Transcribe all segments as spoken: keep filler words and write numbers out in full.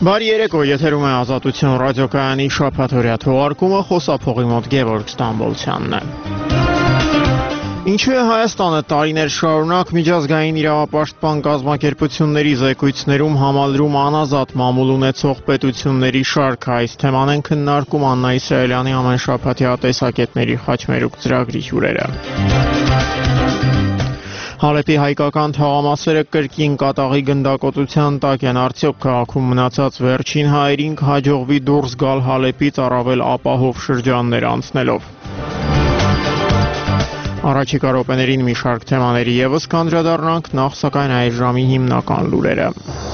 Բարի երեկո, եթերում է Ազատություն ռադիոկայանի շաբաթօրյա թողարկումը, խոսափողի մոտ Գևորգ Ստամբոլցյանն է։ Ինչու է Հայաստանը տարիներ շարունակ միջազգային իրավապաշտպան կազմակերպությունների զեկույցներում համալրում անազատ մամուլ ունեցող պետությունների շարքը, այս թեման են քննարկում Աննա Իսրայելյանի ամենշաբաթյա տեսակետների խաչմերուկ ծրագրի հյուրերը։ Հալեպի հայկական թաղամասերը կրկին կատաղի գնդակոծության տակ են, արդյոք քաղաքում մնացած վերջին հայերին կհաջողվի դուրս գալ Հալեպից առավել ապահով շրջաններ անցնելով։ Առաջիկա րոպեներին մի շարք թեմաների ևս կանդրադառնանք, նախ սակայն այս ժամի հիմնական լուրերը։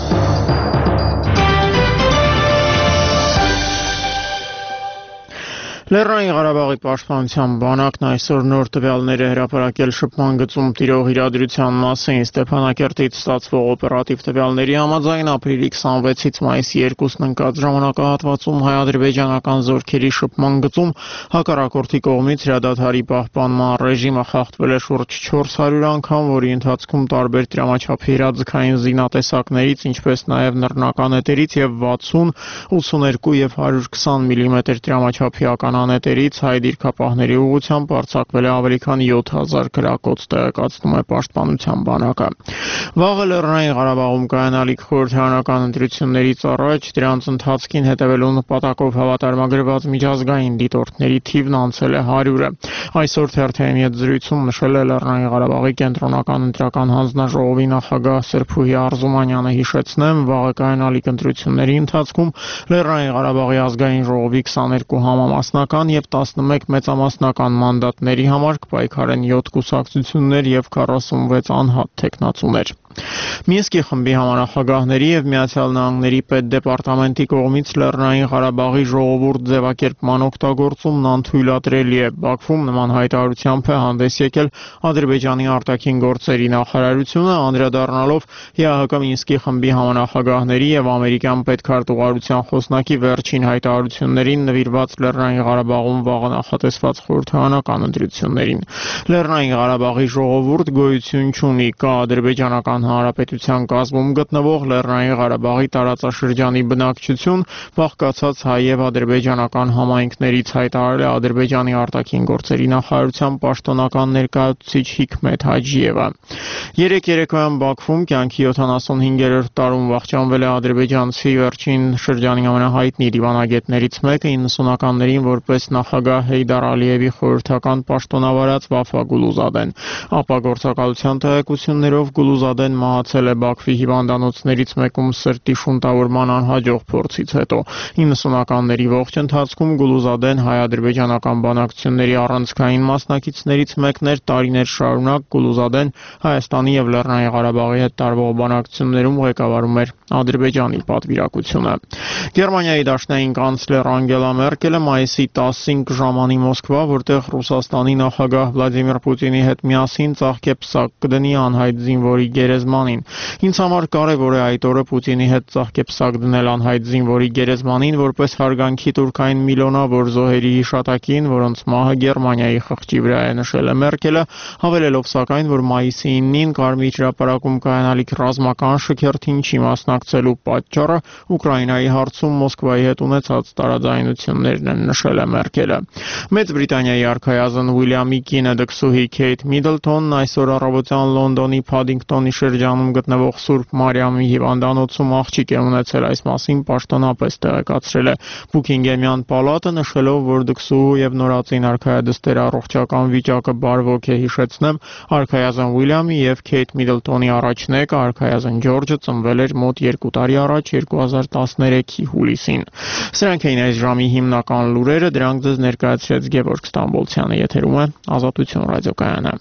Լեռնային Ղարաբաղի պաշտպանության բանակն այսօր նոր տվյալներ է հրապարակել շփման գծում տիրող իրադրության մասին։ Ստեփանակերտից ստացվող օպերատիվ տվյալների համաձայն ապրիլի քսանվեցից մայիսի երկուսին ընկած ժամանակահատվածում հայ-ադրբեջանական զորքերի շփման գծում հակառակորդի կողմից հրադադարի պահպանման ռեժիմը խախտվել է շուրջ չորս հարյուր անգամ, որի ընթացքում տարբեր տրամաչափի իրազեկային զինատեսակներից, ինչպես նաև նռնական էտերից եւ վաթսուն, ութսուներկու եւ հարյուր քսան միլիմետր տրամաչափի անետերից հայ դիրքապահների ուղղությամբ արձակվել է ավելի քան յոթ հազար գրակոց, տեղեկացնում է պաշտպանության բանակը։ Վաղը Լեռնային Ղարաբաղում կայանալիք խորհրդարանական ընտրություններից առաջ դրանց ընթացքին հետևելու նպատակով հավատարմագրված միջազգային դիտորդների թիվն անցել է հարյուրը։ Այսօր թերթերի հետ զրույցում նշել է Լեռնային Ղարաբաղի կենտրոնական ընտրական հանձնաժողովի նախագահ Սրփուհի Արզումանյանը, հիշեցնեմ, վաղը կայանալիք ընտրությունների ընթացքում Լեռնային Ղարաբաղի ազգային ժողովի քսաներկու համամասնական եւ տասնմեկ մեծամասնական մանդատների համար կպայքարեն յոթ կուսակցություններ եւ քառասունվեց անհատ թեկնածուներ։ Մինսկի խմբի համանախագահների եւ Միացյալ Նահանգների պետդեպարտամենտի կողմից Լեռնային Ղարաբաղի ժողովուրդ ձևակերպման օգտագործումն անթույլատրելի է։ Բաքվում նման հայտարարությամբ է հանդես եկել Ադրբեջանի արտաքին գործերի նախարարությունը, անդրադառնալով ՀՀԿ Մինսկի խմբի համանախագահների եւ ամերիկյան պետքարտուղարության խոսնակի վերջին հայտարարություններին նվիրված Լեռնային Ղարաբաղում վաղը նախատեսված խորհրդարանական ընտրություններին։ Լեռնային Ղարաբաղի ժողովուրդ գոյություն չունի, կա ադրբեջանական Հանրապետության կազմում գտնվող Լեռնային Ղարաբաղի տարածաշրջանի բնակչություն, բաղկացած հայ եւ ադրբեջանական համայնքներից, հայտարարել է Ադրբեջանի արտաքին գործերի նախարարության պաշտոնական ներկայացուցիչ Հիքմեթ Հաջիևը։ Երեկ երեկոյան Բաքվում կյանքի յոթանասունհինգերորդ տարում վախճանվել է ադրբեջանցի վերջին շրջանի ամենահայտնի դիվանագետներից մեկը, իննսունականներին որպես նախագահ Հեյդար Ալիևի խորհրդական պաշտոնավարած Վաֆա Գուլուզադեն։ Ապա գործակալության տեղեկություններով Գուլուզադեն մահացել է Բաքվի հիվանդանոցներից մեկում սրտի շունտավորման անհաջող փորձից հետո։ իննսունականների ողջ ընթացքում Գուլուզադեն հայ-ադրբեջանական բանակցությունների առանցքային մասնակիցներից մեկն էր, տարիներ շարունակ Գուլուզադեն Հայաստանի եւ Լեռնային Ղարաբաղի հետ տարվող բանակցություններում ղեկավարում էր Ադրբեջանի պատվիրակությունը։ Գերմանիայի դաշնային կանցլեր Անգելա Մերկելը մայիսի տասին կժամանի Մոսկվա, որտեղ Ռուսաստանի նախագահ Վլադիմիր Պուտինի հետ միասին ծաղկեպսակ կդնի անհայտ զինվորի գերեզմանին։ Ինձ համար կարևոր է այդ օրը Պուտինի հետ ծաղկեպսակ դնել անհայտ զինվորի գերեզմանին, որպես հարգանքի տուրքային միլիոնավոր զոհերի հիշատակին, որոնց մահը Գերմանիայի խղճի վրա է, նշել է Մերկելը, հավելելով սակայն, որ մայիսի իննին Կարմիր հրապարակում կայանալիք ռազմական շքերթին չի մասնակցելու պատճառը Ուկրաինայի հարցում Մոսկվայի հետ ունեցած տարաձայնություններն են, նշել է Մերկելը։ Մեծ Բրիտանիայի արքայազն Ուիլյամի կինը դքսուհի Քեյթ Միդլթոնն այսօր առավոտյան Լոնդոնի Փադինգտոնի շրջանում գտնվող Սուրբ Մարիամի հիվանդանոցում աղջիկ է ունեցել, այս մասին պաշտոնապես տեղեկացրել է Բուքինգեմյան պալատը, նշելով, որ դքսուհու եւ նորածին արքայադստեր առողջական վիճակը բարվոք է, հիշեցնեմ, արքայազն Ուիլյամի եւ Քեյթ Միդլթոնի առաջնեկը արքայազն Ջորջը ծնվել էր մոտ երկու տարի առաջ, երկու հազար տասներեքի հուլիսին։ Սրանք էին այս ժամի հիմնական լուրերը, դրանք ձեզ ներկայացրեց Գևորգ Ստամբոլցյանը, եթերում է Ազատություն ռադիոկայանը։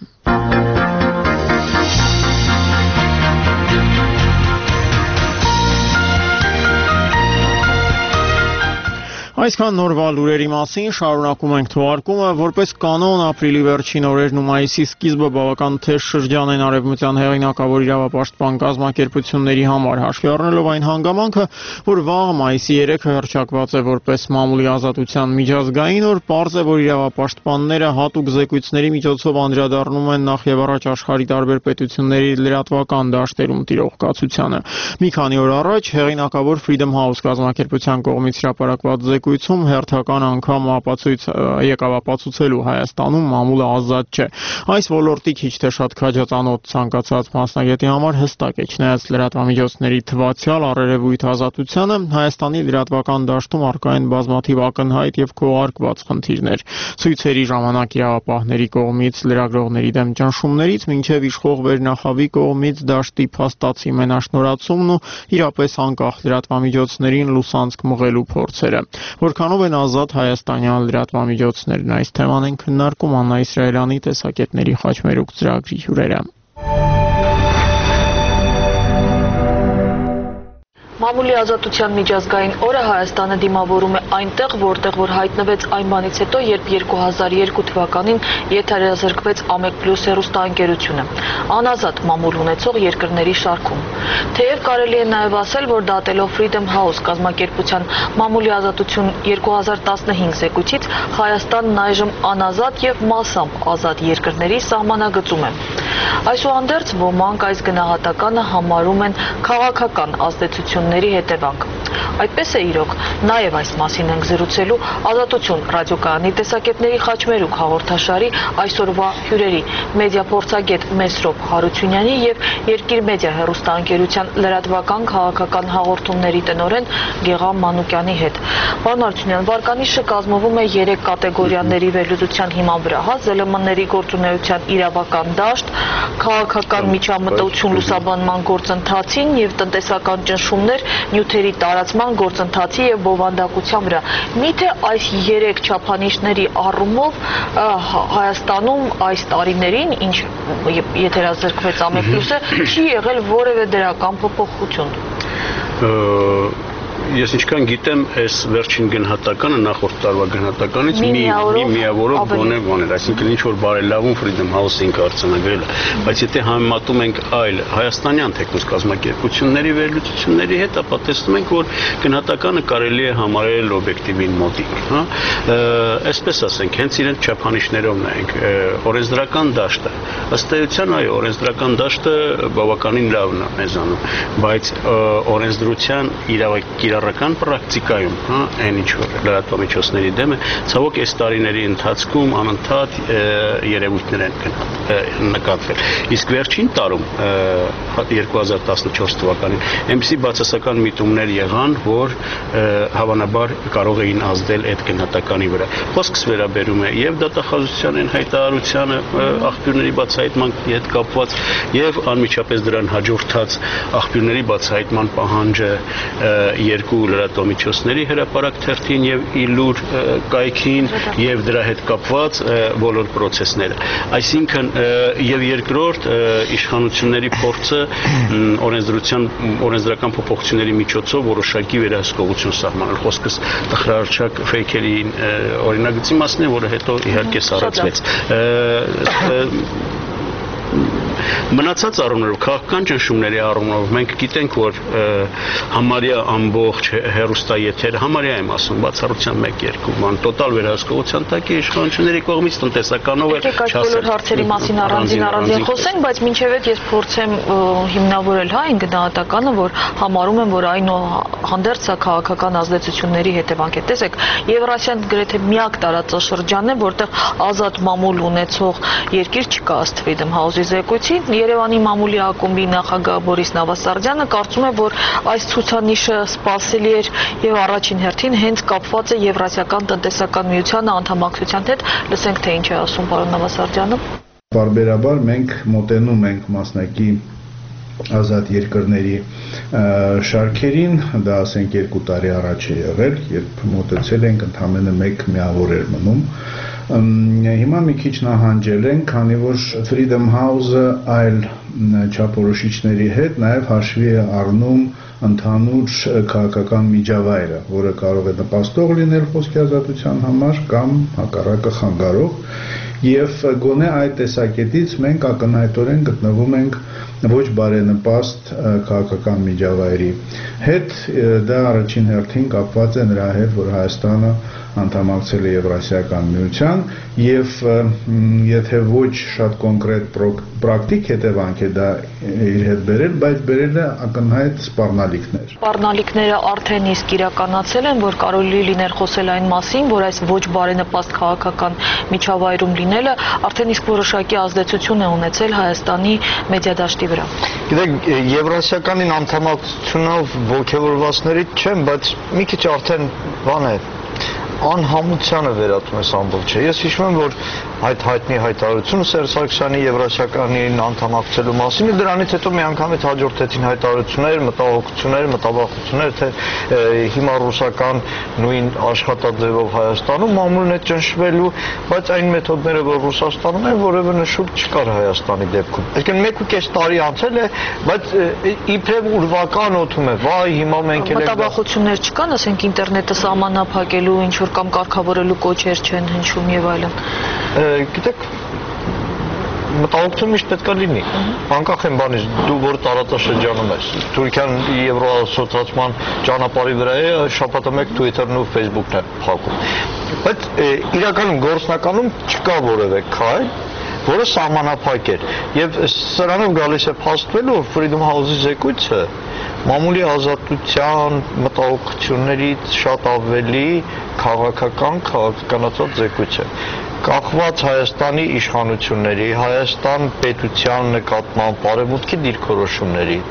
Այսքան նորվա լուրերի մասին շարունակում ենք թողարկումը, որպես կանոն ապրիլի վերջին օրերն ու մայիսի սկիզբը բավական թեժ շրջան են արևմտյան հեղինակավոր իրավապաշտպան կազմակերպությունների համար, հաշվի առնելով այն հանգամանքը, որ վաղ մայիսի երեքը հռչակված է որպես մամուլի ազատության միջազգային օր, պարզ է, որ իրավապաշտպանները հատուկ զեկույցների միջոցով անդրադառնում են նախ եւ առաջ աշխարհի տարբեր պետությունների լրատվական դաշտերում տիրող կացությանը։ Մի քանի օր առաջ հեղինակավոր Freedom House կազմակերպության կողմից հրապարակված զեկույցում հերթական անգամ ապացույց եկավ ապացուցելու Հայաստանում մամուլը ազատ չէ։ Այս ոլորտի քիչ թե շատ քաջածանոթ ցանկացած մասնագետի համար հստակ է, չնայած լրատվամիջոցների թվացial առերևույթ ազատությանը Հայաստանի լրատվական դաշտում առկա են բազմաթիվ ակնհայտ եւ քողարկված խնդիրներ։ Ցույցերի ժամանակ իրավապահների կողմից լրագրողների դեմ ճնշումներից մինչև իշխող վերնախավի կողմից դաշտի փաստացի մենաշնորհացումն ու իրապես անկախ լրատվամիջոցներին լուսանցք մղելու փորձերը։ Որքանով են ազատ հայաստանյան լրատվամիջոցներն, այս թեման են քննարկում Աննա Իսրայելյանի տեսակետների խաչմերուկ ծրագրի հյուրերը։ Մամուլի ազատության միջազգային օրը Հայաստանը դիմավորում է այնտեղ, որտեղ որ հայտնվեց այն բանից հետո, երբ երկու հազար երկու թվականին եթերազրկվեց Ամեկ Պլյուս հեռուստաընկերությունը, անազատ մամուլ ունեցող երկրների շարքում։ Թեև կարելի է նաև ասել, որ դատելով Freedom House կազմակերպության մամուլի ազատություն երկու հազար տասնհինգ զեկույցից Հայաստանն այժմ անազատ եւ մասամբ ազատ երկրների սահմանագծում է։ Այսուհանդերձ ոմանք այս գնահատականը համարում են քաղաքական ազդեցությունների հետևանք։ Այդպես է իրոք, նաև այս մասին ենք զրուցելու Ազատություն ռադիոկայանի տեսակետների խաչմերուկ հաղորդաշարի այսօրվա հյուրերի մեդիափորձագետ Մեսրոպ Հարությունյանի եւ Երկիր մեդիա հեռուստաընկերության լրատվական քաղաքական հաղորդումների տնօրեն Գեղամ Մանուկյանի հետ։ Պարոն Հարությունյան, վարկանիշը կազմվում է երեք կատեգորիաների վերլուծության հիման վրա՝ ԶԼՄ-ների գործունեության իրավական դաշտ, քաղաքական միջամտություն լուսաբանման գործընթացին եւ տնտեսական ճնշումներ, նյութերի տարածման գործընթացի եւ բովանդակության վրա։ Միթե այս երեք չափանիշների առումով Հայաստանում այս տարիներին, ինչ եթերազրկվեց Ամեկ Պլյուսը, չի եղել որևէ դրական փոփոխություն։ Ես ինչքան գիտեմ, այս վերջին գնահատականը նախորդ տարվա գնահատականից մի միավորով գոնե գոներ, այսինքն ինչ որ բարելավում Freedom House-ին արձանագրել է, բայց եթե համեմատում ենք այլ հայաստանյան թեկուզ կազմակերպությունների վերլուծությունների հետ, ապա տեսնում ենք, որ գնահատականը կարելի է համարել օբյեկտիվին մոտիկ, հա։ Այսպես ասենք, հենց իրենց չափանիշներով նայենք, օրենսդրական դաշտը, ըստ էության, այո, օրենսդրական դաշտը բավականին լավն է մեզանում, բայց օրենսդրության իրավական պրակտիկայում, հա, այն ինչ որ լրատվամիջոցների դեմ է, ցավոք այս տարիների ընթացքում անընդհատ երևույթներ են նկատվել։ Իսկ վերջին տարում երկու հազար տասնչորս թվականին այնպիսի բացասական միտումներ եղան, որ հավանաբար կարող էին ազդել այդ գնահատականի վրա։ Խոսքս վերաբերում է եւ դատախազության հայտարարությանը աղբյուրների բացահայտման հետ կապված եւ անմիջապես դրան հաջորդած աղբյուրների բացահայտման պահանջը երկու լրատվամիջոցների հրապարակ թերթին եւ Իլուր կայքին եւ դրա հետ կապված բոլոր process-ները։ Այսինքն եւ երկրորդ իշխանությունների փորձը օրենսդրության օրենսդրական փոփոխությունների միջոցով որոշակի վերահսկողություն սահմանել։ Խոսքս տխրարչակ ֆեյքերին օրինագծի մասն է, որը հետո իհարկե սառեցվեց։ Մնացած առումներով, քաղաքական ճնշումների առումով մենք գիտենք, որ համարյա ամբողջ հեռուստաեթերը, համարյա եմ ասում, բացառությամբ մեկ երկու բան, տոտալ վերահսկողության տակ է իշխանությունների կողմից, տնտեսականով էլ չասել։ Եկեք այս բոլոր հարցերի մասին առանձին առանձին խոսենք, բայց մինչև այդ ես փորձեմ հիմնավորել հա այն գնահատականը, որ համարում եմ, որ այնուհանդերձ սա քաղաքական ազդեցությունների հետևանք է։ Տեսեք, Եվրասիան գրեթե միակ տարածաշրջանն է, որտեղ ազատ մամուլ ունեցող երկիր չկա ըստ Freedom House-ի զեկույցի։ Երևանի մամուլի ակումբի նախագահ Բորիս Նավասարդյանը կարծում է, որ այս ցուցանիշը սպասելի էր եւ առաջին հերթին հենց կապված է Եվրասիական տնտեսական միությանը անդամակցության հետ։ Լսենք, թե ինչ է ասում պարոն Նավասարդյանը։ Բարբերաբար մենք մոտենում ենք մասնակի ազատ երկրների շարքերին, դա ասենք երկու տարի առաջ է եղել, երբ մոտեցել ենք, ընդամենը մեկ միավոր էր մնում։ Հիմա մի քիչ նահանջել են, քանի որ Freedom House-ը այլ չափորոշիչների հետ նաև հաշվի է առնում ընդհանուր քաղաքական միջավայրը, որը կարող է նպաստող լինել խոսքի ազատության համար կամ հակառակը խանգարող, եւ գոնե այդ տեսակետից մենք ակնհայտորեն գտնվում ենք ոչ բարենպաստ քաղաքական միջավայրի հետ, դա առաջին հերթին կապված է նրա հետ, որ Հայաստանը անդամակցել է Եվրասիական միության եւ եթե ոչ շատ կոնկրետ պրակտիկ հետևանք է դա իր հետ բերել, բայց բերել է ակնհայտ սպառնալիքներ։ Սպառնալիքները արդեն իսկ իրականացել են, որ կարելի լիներ խոսել այն մասին, որ այս ոչ բարենպաստ քաղաքական միջավայրում լինելը արդեն իսկ որոշակի ազդեցություն է ունեցել Հայաստանի մեդիադաշտի վրա։ Գիտեք, Եվրասիականին անդամակցությունով ողջավորվածներից չեմ, բայց մի քիչ արդեն բան է անհամությանը վերածում ես ամբողջը։ Ես հիշում եմ, որ այդ հայտնի հայտարարությունը Սերժ Սարգսյանի Եվրասիականին անդամակցելու մասին, դրանից հետո մի անգամ այդ հաջորդեցին հայտարարություններ, մտահոգություններ, մտավախություններ, թե հիմա ռուսական նույն աշխատաձևով Հայաստանում մամուլն է ճնշվելու, բայց այն մեթոդները, որ Ռուսաստանում են, որևէ նշում չկար Հայաստանի դեպքում։ Այսինքն մեկ ու կես տարի անցել է, բայց իբրև ուրվական օդում է, վայ, հիմա մենք էլ մտավախություններ չկան, ասենք ինտերնետը սահմանափակելու ինչ որ կամ կարգավորելու կոչեր չեն հնչում եւ այլն։ Գիտեք, մտահոգություն միշտ պետք է լինի։ Անկախ են բանից, դու որ տարածաշրջանում ես, Թուրքիան եվրոասոցիացման ճանապարհի վրա է, շաբաթը մեկ Twitter-ն ու Facebook-ն է փակում։ Բայց իրականում գործնականում չկա որևէ քայլ, որը սահմանափակ էր։ Եվ սրանով գալիս է փաստվելու, որ Freedom House-ի զեկույցը մամուլի ազատության մտահոգություններից շատ ավելի քաղաքական, քաղաքականացած զեկույց է։ Կախված Հայաստանի իշխանությունների, Հայաստան պետության նկատմամբ արևմուտքի դիրքորոշումների,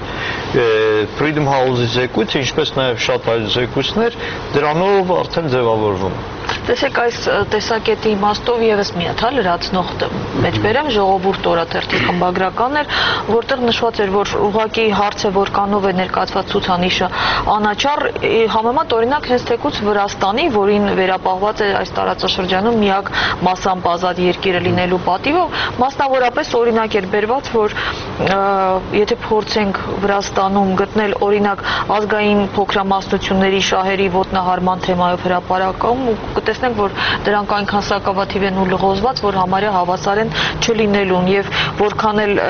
Freedom House-ի զեկույցը, ինչպես նաև շատ այլ զեկույցներ, դրանով արդեն ձևավորվում։ Տեսեք, այս տեսակետի իմաստով եւս մի հատ լրացնող մեջբերեմ ժողովուրդ օրաթերթի խմբագրական էր, որտեղ նշված էր, որ ուղղակի հարցը որքանով է ներկայացված ցուցանիշը անաչառ, համեմատ օրինակ հենց թեկուզ Վրաստանի, որին վերապահված է այս տարածաշրջանում միակ մասամբ ազատ երկիրը լինելու պատիվով, մասնավորապես օրինակ էր բերված, որ եթե փորձենք Վրաստանում գտնել օրինակ ազգային փոքրամասնությունների շահերի ոտնահարման թեմայով հրապարակում, կտեսնենք, որ դրանք այնքան սակավաթիվ են ու լղոզված, որ համարյա հավասար են չլինելուն եւ որքան էլ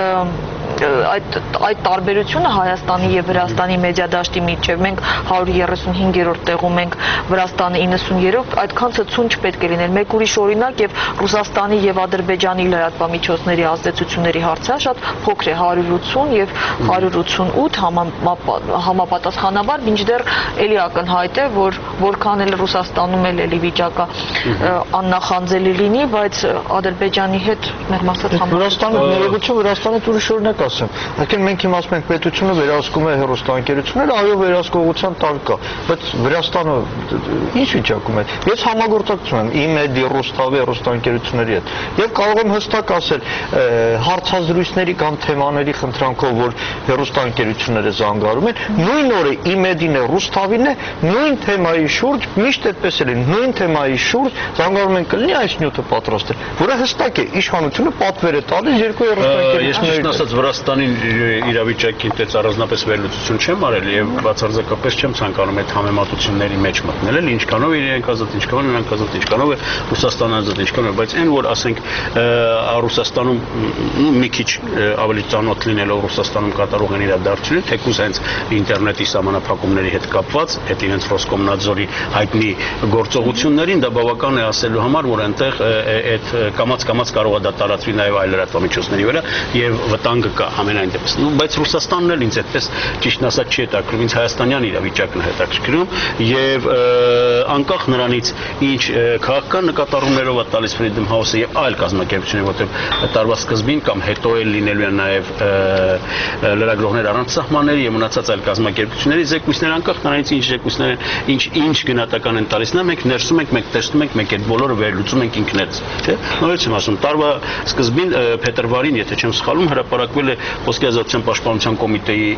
այդ այդ տարբերությունը Հայաստանի եւ Վրաստանի մեդիադաշտի միջեւ մենք հարյուր երեսունհինգերորդ տեղում ենք, Վրաստանը իննսուններորդ, այդքան ցցուն չպետք է լինել։ Մեկ ուրիշ օրինակ եւ Ռուսաստանի եւ Ադրբեջանի լրատվամիջոցների ազդեցությունների հարցը շատ փոքր է, հարյուր ութսուն եւ հարյուր ութսունութ համապատասխանաբար, մինչդեռ էլի ակնհայտ է, որ որքան էլ Ռուսաստանում էլ էլի վիճակը աննախանձելի լինի, բայց Ադրբեջանի հետ մեղմ ասած Վրաստանը ներողություն, Վրաստանը ուրիշ օրինակ ասեմ։ Այսինքն մենք հիմա ասում ենք պետությունը վերահսկում է հեռուստաընկերությունները, այո, վերահսկողության տակ կա, բայց Վրաստանը ինչ վիճակում է։ Ես համագործակցում եմ ԻՄԵԴ-ի, Ռուսթավի հեռուստաընկերությունների հետ եւ կարող եմ հստակ ասել, հարցազրույցների կամ թեմաների խնդրանքով, որ հեռուստաընկերությունները զանգարում են, նույն օրը ԻՄԵԴ-ին է, Ռուսթավին է, նույն թեմայի շուրջ միշտ այդպես էլ է, նույն թեմայի շուրջ զանգարում են կլինի այս նյութը պատրաստ է, որը հստակ է, իշխանությունը պատվեր է տալիս երկու հեռուստաընկերությունների Վրաստանին իրավիճակին տեց առանձնապես վերլուծություն չեմ արել եւ բացարձակապես չեմ ցանկանում այդ համեմատությունների մեջ մտնել, էլ ինչքանով իրենք ազատ, ինչքանով իրենք ազատ, ինչքանով է Ռուսաստանը ազատ, ինչքանով, բայց այն որ ասենք Ռուսաստանում մի քիչ ավելի ծանոթ լինելով Ռուսաստանում կատարող են իրադարձությունները, թեկուզ հենց ինտերնետի սահմանափակումների հետ կապված, այդ իրենց Ռոսկոմնadzորի հայտնի գործողություններին, դա բավական է ասելու համար, որ այնտեղ այդ կամած-կամած կարող է դա տարածվի նաեւ այլ լրատվամիջոցների վրա եւ վտանգը կա ամենայն դեպս։ Բայց Ռուսաստանն էլ ինձ այդպես ճիշտ ասած չի հետաքրքրում, ինձ հայաստանյան իրավիճակն է հետաքրքրում եւ անկախ նրանից ինչ քաղաքական նկատառումներով է տալիս Freedom House-ը եւ այլ կազմակերպությունները, որտեղ տարվա սկզբին կամ հետո էլ լինելու են նաեւ լրագրողներ առանց սահմանների եւ մնացած այլ կազմակերպությունների զեկույցներ, անկախ նրանից ինչ զեկույցներ են, ինչ ինչ գնահատական են տալիս, նա մենք ներսում ենք, մենք տեսնում ենք, մենք այդ բոլորը վերլուծում ենք ինքներս, չէ՞։ Նորից եմ ասում, տարվա սկզբին փետրվարին, եթե չեմ սխալվում, հրապարակվել է Խոսքի ազատության պաշտպանության կոմիտեի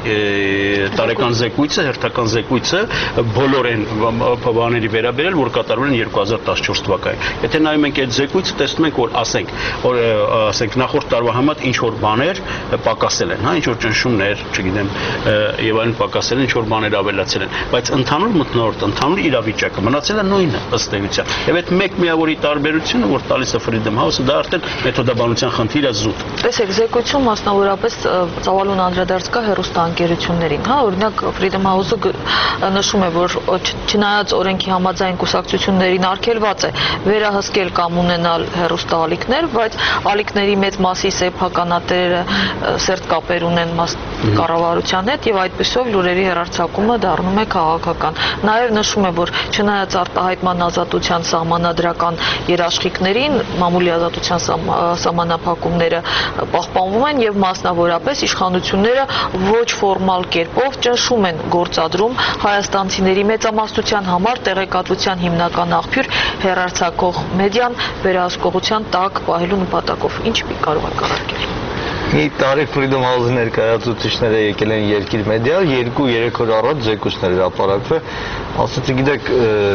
տարեկան զեկույցը, հերթական զեկույցը բոլոր այն բաների վերաբերել, որ կատարվել են երկու հազար տասնչորս թվականին։ Եթե նայում ենք այդ զեկույցը, տեսնում ենք, որ ասենք, որ ասենք նախորդ տարվա համեմատ ինչ որ բաներ պակասել են, հա, ինչ որ ճնշումներ, չգիտեմ, եւ այլն պակասել են, ինչ որ բաներ ավելացել են, բայց ընդհանուր մթնոլորտ, ընդհանուր իրավիճակը մնացել է նույնը ըստ էության։ Եվ այդ մեկ միավորի տարբերությունը, որ տալիս է Freedom House-ը, դա արդեն մեթոդաբանության խնդիր է զուտ։ Տեսեք, զեկույցում մասնավորապես ծավալուն անդրադարձ կա հեռուստաընկերություններին, հա, օրինակ Freedom House-ը նշում է, որ չնայած օրենքի համաձայն կուսակցություններին արգելված է վերահսկել կամ ունենալ հեռուստաալիքներ, բայց ալիքների մեծ մասի սեփականատերերը սերտ կապեր ունեն կառավարության հետ եւ այդպիսով լուրերի հեռարձակումը դառնում է քաղաքական։ Նաեւ նշում է, որ չնայած արտահայտման ազատության սահմանադրական երաշխիքներին, մամուլի ազատության սահմանափակումները պահպանվում են եւ մասնավորապես իշխանությունները ոչ ֆորմալ կերպով ճնշում են գործադրում հայաստանցիների մեծամասնության համար տեղեկատվության հիմնական աղբյուր հեռարձակող մեդիան վերահսկողության տակ պահելու նպատակով։ Ինչ կարող է կարգել։ Մի տարի Freedom House-ի ներկայացուցիչները եկել են Երկիր մեդիա, երկու-երեք օր առաջ զեկույցներ հրապարակվել, ասացի, գիտեք,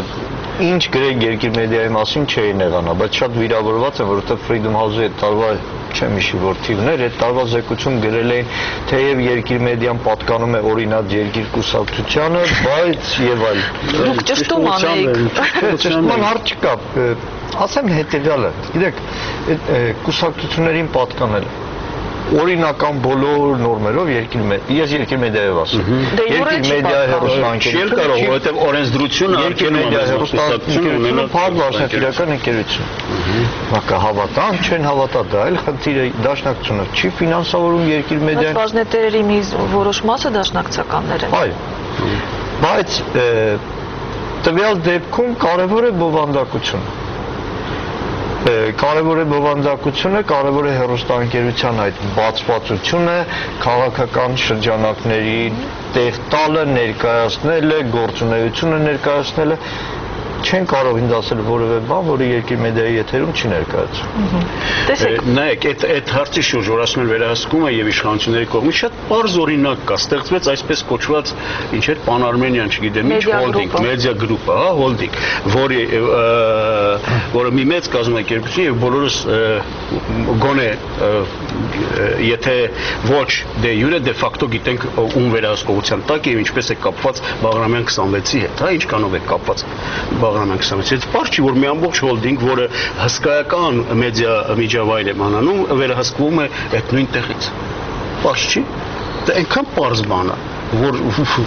ինչ գրեք Երկիր մեդիայի մասին չէին եղանա, բայց շատ վիրավորված է, որովհետև Freedom House-ի այդ տարվա չեմ հիշի որ թիվներ, այդ տարվա զեկույցում գրել էին, թեև Երկիր մեդիան պատկանում է օրինակ Երկիր կուսակցությանը, բայց եւ այլ։ Դուք ճշտում անեիք։ Ճշտման հարց չկա։ Ասեմ հետեւյալը, գիտեք, կուսակցություններին պատկանել օրինական բոլոր նորմերով Երկիր մեդիա, ես Երկիր մեդիայով ասում։ Երկիր մեդիա հեռուստաընկերություն չի կարող, որովհետև օրենսդրությունը Երկիր մեդիա հեռուստաընկերությունը փակ բաժնետիրական ընկերություն։ Բակա հավատան, չեն հավատա, դա այլ խնդիր է, դաշնակցությունը չի ֆինանսավորում Երկիր մեդիան։ Բայց բաժնետերերի մի որոշ մասը դաշնակցականներ են։ Այո։ Բայց տվյալ դեպքում կարևոր է բովանդակությունը։ Կարևոր է բովանդակությունը, կարևոր է հեռուստաընկերության այդ բացվածությունը, քաղաքական շրջանակների տեղ տալը, ներկայացնելը, գործունեությունը ներկայացնելը, չեն կարող ինձ ասել որևէ բան, որը Երկիր մեդիայի եթերում չի ներկայացվում։ Տեսեք, նայեք, այդ այդ հարցի շուրջ, որ ասում են վերահսկումը եւ իշխանությունների կողմից շատ པարզ օրինակ կա, ստեղծվեց այսպես կոչված ինչ էր Pan-Armenian, չգիտեմ, ինչ հոլդինգ, մեդիա գրուպը, հա, հոլդինգ, որի որը մի մեծ կազմակերպություն եւ բոլորս գոնե եթե ոչ դե յուրե դե ֆակտո գիտենք ում վերահսկողության տակ եւ ինչպես է կապված Բաղրամյան քսանվեցի հետ, հա, ինչ կանով է կապված Բաղրամյան քսանվեցի հետ։ Պարզ չի, որ մի ամբողջ հոլդինգ, որը հսկայական մեդիա միջավայր է մանանում, վերահսկվում է այդ նույն տեղից։ Պարզ չի։ Դա այնքան պարզ բան է, որ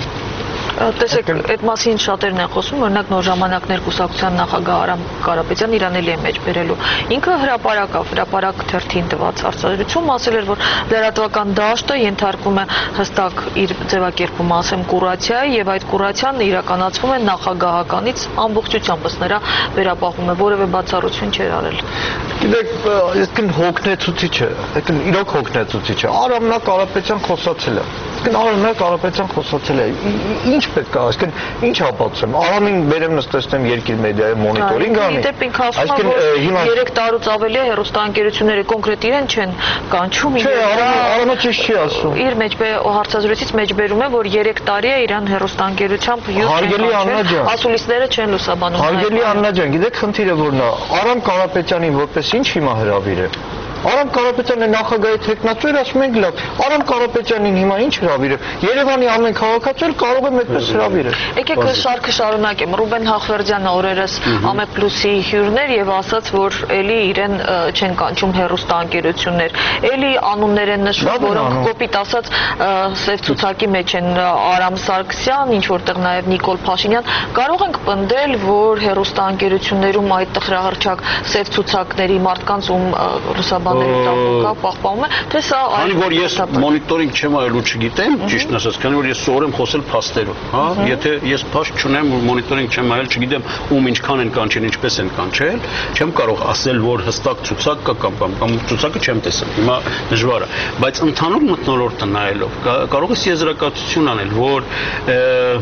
տեսեք, այդ մասին շատերն են խոսում, օրինակ նոր ժամանակներ կուսակցության նախագահ Արամ Կարապետյան իրան էլի է մեջ բերելու։ Ինքը հրապարակավ, հրապարակ թերթին տված հարցազրույցում ասել էր, որ լրատվական դաշտը ենթարկվում է հստակ իր ձևակերպումը, ասեմ, կուրացիայի եւ այդ կուրացիան իրականացվում է նախագահականից ամբողջությամբ ըստ նրա վերապահում է, որևէ բացառություն չէր արել։ Գիտեք, այսքան հոգնեցուցիչ է, այսքան իրոք հոգնեցուցիչ է։ Արամնա Կարապետյան խոսացել է։ Այսքան Արամնա Կարապետյան խոսացել է։ Ինչ պետք է, այսքան ինչ ապացուցեմ։ Արամին բերեմ նստեցնեմ Երկիր մեդիայի մոնիտորինգ անի։ Դեպ ինքը ասում է, որ երեք տարուց ավելի է հեռուստաընկերությունները կոնկրետ իրեն չեն կանչում։ Չէ, Արամը ճիշտ չի ասում։ Իր մեջ հարցազրույցից մեջ բերում է, որ երեք տարի է իրան հեռուստաընկերությամբ Հարգելի Աննա ջան, ասուլիսները չեն լուսաբանում։ Հարգելի Աննա ջան, գիտեք խնդիրը որն է։ Արամ Կարապետյանին որպես ինչ հիմա հրավիր է։ Արամ Կարապետյանը նախագահի թեկնածու էր, ասում ենք լավ։ Արամ Կարապետյանին հիմա ինչ հրավիրը։ Երևանի ամեն քաղաքացու էլ կարող է այդպես հրավիրը։ Եկեք շարքը շարունակեմ։ Ռուբեն Հախվերդյանը օրերս Ամեփլուսի հյուրներ եւ ասաց, որ էլի իրեն չեն կանչում հեռուստաընկերություններ։ Էլի անուններ են նշվում, որոնք կոպիտ ասած սև ցուցակի մեջ են Արամ Սարգսյան, ինչ որտեղ նաեւ Նիկոլ Փաշինյան։ Կարող ենք պնդել, որ հեռուստաընկերություններում այդ տխրահռչակ սև ցուցակների մարդկանց ում լուսաբանելու տապուկա պահպանում է, թե սա Քանի որ ես մոնիտորինգ չեմ արել ու չգիտեմ, ճիշտն ասած, քանի որ ես սովորեմ խոսել փաստերով, հա, եթե ես փաստ չունեմ, մոնիտորինգ չեմ արել, չգիտեմ ում ինչքան են կանչել, ինչպես են կանչել, չեմ կարող ասել, որ հստակ ցուցակ կա կամ կամ ցուցակը չեմ տեսել։ Հիմա դժվար է, բայց ընդհանուր մթնոլորտը նայելով կարող ես եզրակացություն անել, որ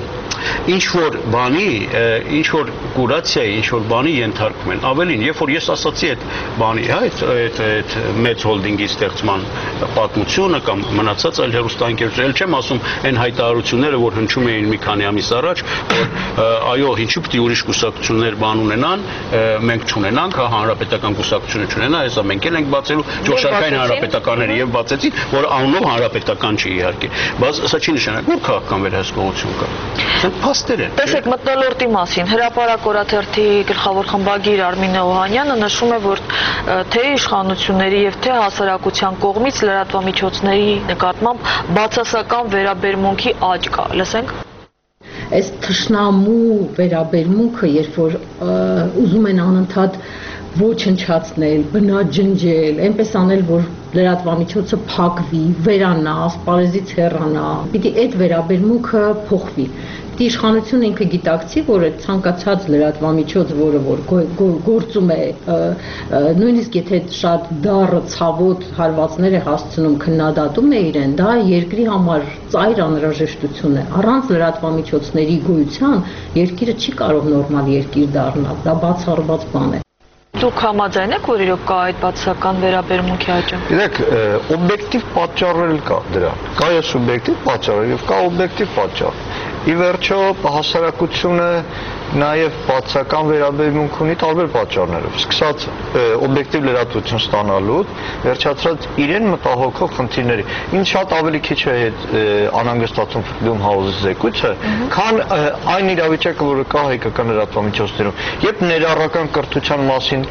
ինչ որ բանի, ինչ որ կուրացիայի, ինչ որ բանի ենթարկում են։ Ավելին, երբ որ ես ասացի այդ բանի, հա, այդ այդ մեծ հոլդինգի ստեղծման պատմությունը կամ մնացած այլ հեռուստաընկերություններ, չեմ ասում այն հայտարարությունները, որ հնչում էին մի քանի ամիս առաջ, որ այո, ինչու՞ պիտի ուրիշ կուսակցություններ բան ունենան, մենք չունենանք, հա, հանրապետական կուսակցությունը չունենա, հեսա մենք էլ ենք բացելու, ճոշակային հանրապետականները եւ բացեցին, որ անունով հանրապետական չի իհարկե, բայց սա չի նշանակում, որ քաղաքական վերահսկողություն կա։ Սրանք փաստեր են։ Տեսեք, մթնոլորտի մասին Հրապարակ օրաթերթի գլխավոր խմբագիր Արմինե Օհանյանը նշում է, որ թե իշխանությունների եւ թե հասարակության կողմից լրատվամիջոցների նկատմամբ բացասական վերաբերմունքի աճ կա։ Լսենք։ Այս թշնամու վերաբերմունքը, երբ որ ուզում են անընդհատ ոչնչացնել, բնաջնջել, այնպես անել, որ լրատվամիջոցը փակվի, վերանա, ասպարեզից հեռանա, պիտի այդ վերաբերմունքը փոխվի։ Պիտի իշխանությունը ինքը գիտակցի, որ այդ ցանկացած լրատվամիջոց, որը որ գործում է, նույնիսկ եթե շատ դառը ցավոտ հարվածներ է հասցնում, քննադատում է իրեն, դա երկրի համար ծայր անհրաժեշտություն է։ Առանց լրատվամիջոցների գոյության երկիրը չի կարող նորմալ երկիր դառնալ, դա բացառված բան է։ Դուք համաձայն եք, որ իրոք կա այդ բացասական վերաբերմունքի աճը։ Գիտեք, օբյեկտիվ պատճառներ կա դրան։ Կա է սուբյեկտիվ պատճառ եւ կա օբյեկտիվ պատճառ։ Ի վերջո հասարակությունը նաև բացական վերաբերմունք ունի տարբեր պատճառներով, սկսած օբյեկտիվ լրատվություն ստանալուց, վերջացրած իրեն մտահոգող խնդիրների։ Ինձ շատ ավելի քիչ է այդ անհանգստացում Freedom House-ի զեկույցը, քան այն իրավիճակը, որը կա հայկական լրատվամիջոցներում, երբ ներառական կրթության մասին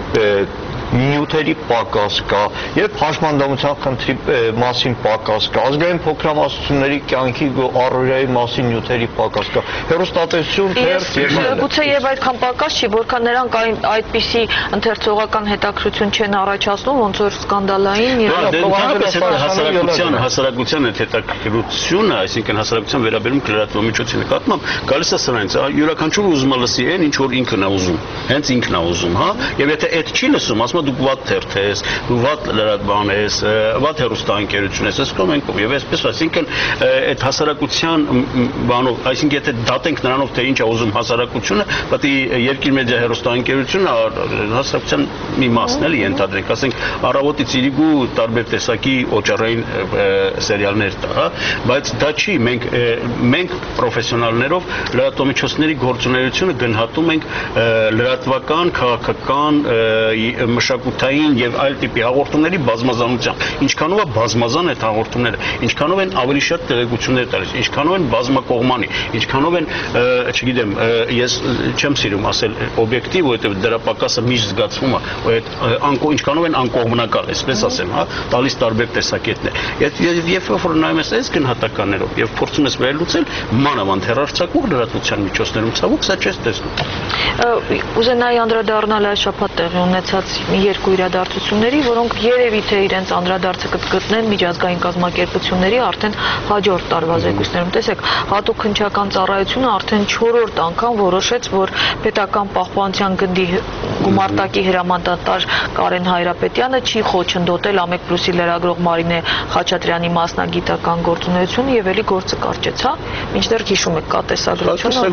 նյութերի պակաս կա, երբ հաշմանդամության խնդրի մասին պակաս կա, ազգային փոքրամասնությունների կյանքի առօրյայի մասին նյութերի պակաս կա, հեռուստատեսություն, թերթ եւ այլն։ Գուցե եւ այդքան պակաս չի, որքան նրանք այդպիսի ընթերցողական հետաքրություն չեն առաջացնում, ոնց որ սկանդալային եւ հասարակության հասարակության հետաքրությունը, այսինքն հասարակության վերաբերմունք լրատվամիջոցի նկատմամբ գալիս է սրանից, յուրաքանչյուր ուզում է լսի այն, ինչ որ ինքն է ուզում, հենց ինքն է ուզում, հա, եւ եթե այդ չի լսում, ասում դուք վատ թերթ ես, դու վատ լրատվան ես, վատ հեռուստաընկերություն ես, ասում ենք եւ այսպես, այսինքն այդ հասարակության բանով, այսինքն եթե դատենք նրանով, թե ինչ է ուզում հասարակությունը, պետք է երկիր մեդիա հեռուստաընկերությունը հասարակության մի մասն էլ ենթադրենք, ասենք առավոտից իրիկու տարբեր տեսակի օճառային սերիալներ տա, հա, բայց դա չի, մենք մենք պրոֆեսիոնալներով լրատվամիջոցների գործունեությունը գնահատում ենք լրատվական, քաղաքական, մշակութային եւ այլ տիպի հաղորդումների բազմազանությամբ։ Ինչքանով է բազմազան այդ հաղորդումները, ինչքանով են ավելի շատ տեղեկություններ տալիս, ինչքանով են բազմակողմանի, ինչքանով են, չգիտեմ, ես չեմ սիրում ասել օբյեկտիվ, որովհետեւ դրա պակասը միշտ զգացվում է, այդ անկո ինչքանով են անկողմնակալ, այսպես ասեմ, հա, տալիս տարբեր տեսակետներ։ Եվ երբ որ նայում ես այս գնահատականներով եւ փորձում ես վերլուծել, մանավանդ հեռարձակող լրատվության միջոցներում ցավոք սա չես տեսնում։ Ուզենայի անդրադառնալ այս շաբաթ տեղի ունեցած մի երկու իրադարձությունների, որոնք երևի թե իրենց անդրադարձը կգտնեն միջազգային կազմակերպությունների արդեն հաջորդ տարվա զեկույցներում։ Տեսեք, հատուկ քննչական ծառայությունը արդեն չորրորդ անգամ որոշեց, որ պետական պահպանության գնդի գումարտակի հրամանատար Կարեն Հայրապետյանը չի խոչընդոտել Ամեկ Պլյուսի լրագրող Մարինե Խաչատրյանի մասնագիտական գործունեությունը եւ էլի գործը կարճեց, հա։ Մինչդեռ հիշում եք կա տեսագրությունը,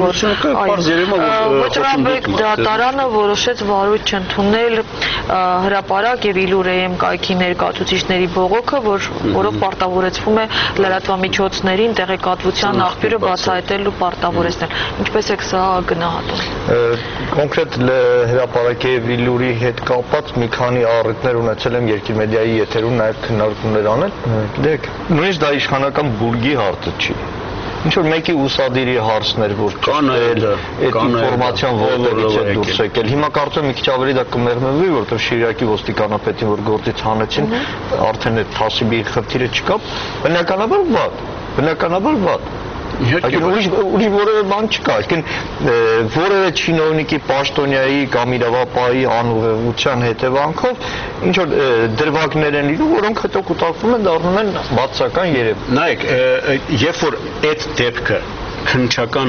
որ Վճռաբեկ դատարանը որոշեց վարույթ չընդունել Հրապարակ եւ Իլուրեյեմ կայքի ներկայացուցիչների բողոքը, որ որով պարտավորեցվում է լրատվամիջոցներին տեղեկատվության աղբյուրը բացահայտել ու պարտավորեցնել։ Ինչպես եք սա գնահատում։ Կոնկրետ Հրապարակի եւ Իլուրի հետ կապված մի քանի առիթներ ունեցել եմ Երկիր մեդիայի եթերում նաեւ քննարկումներ անել։ Գիտեք, նույնիսկ դա իշխանական բուրգի հարցը չի։ Ինչ որ մեկի ուսադիրի հարցներ, որ կան այդ ինֆորմացիան որտեղից է դուրս եկել։ Հիմա կարծում եմ մի քիչ ավելի դա կմեղմեվի, որովհետև Շիրակի ոստիկանապետին, որ գործից հանեցին, արդեն այդ թասիբի խնդիրը չկա։ Բնականաբար վատ, բնականաբար վատ։ Ուրիշ որևէ բան չկա, այսինքն որևէ չինովնիկի պաշտոնյայի կամ իրավապահի անուղեղության հետևանքով ինչ որ դրվագներ են լինում, որոնք հետո կուտակվում են, դառնում են բացասական երևույթ։ Նայեք, երբ որ այդ դեպքը քննչականը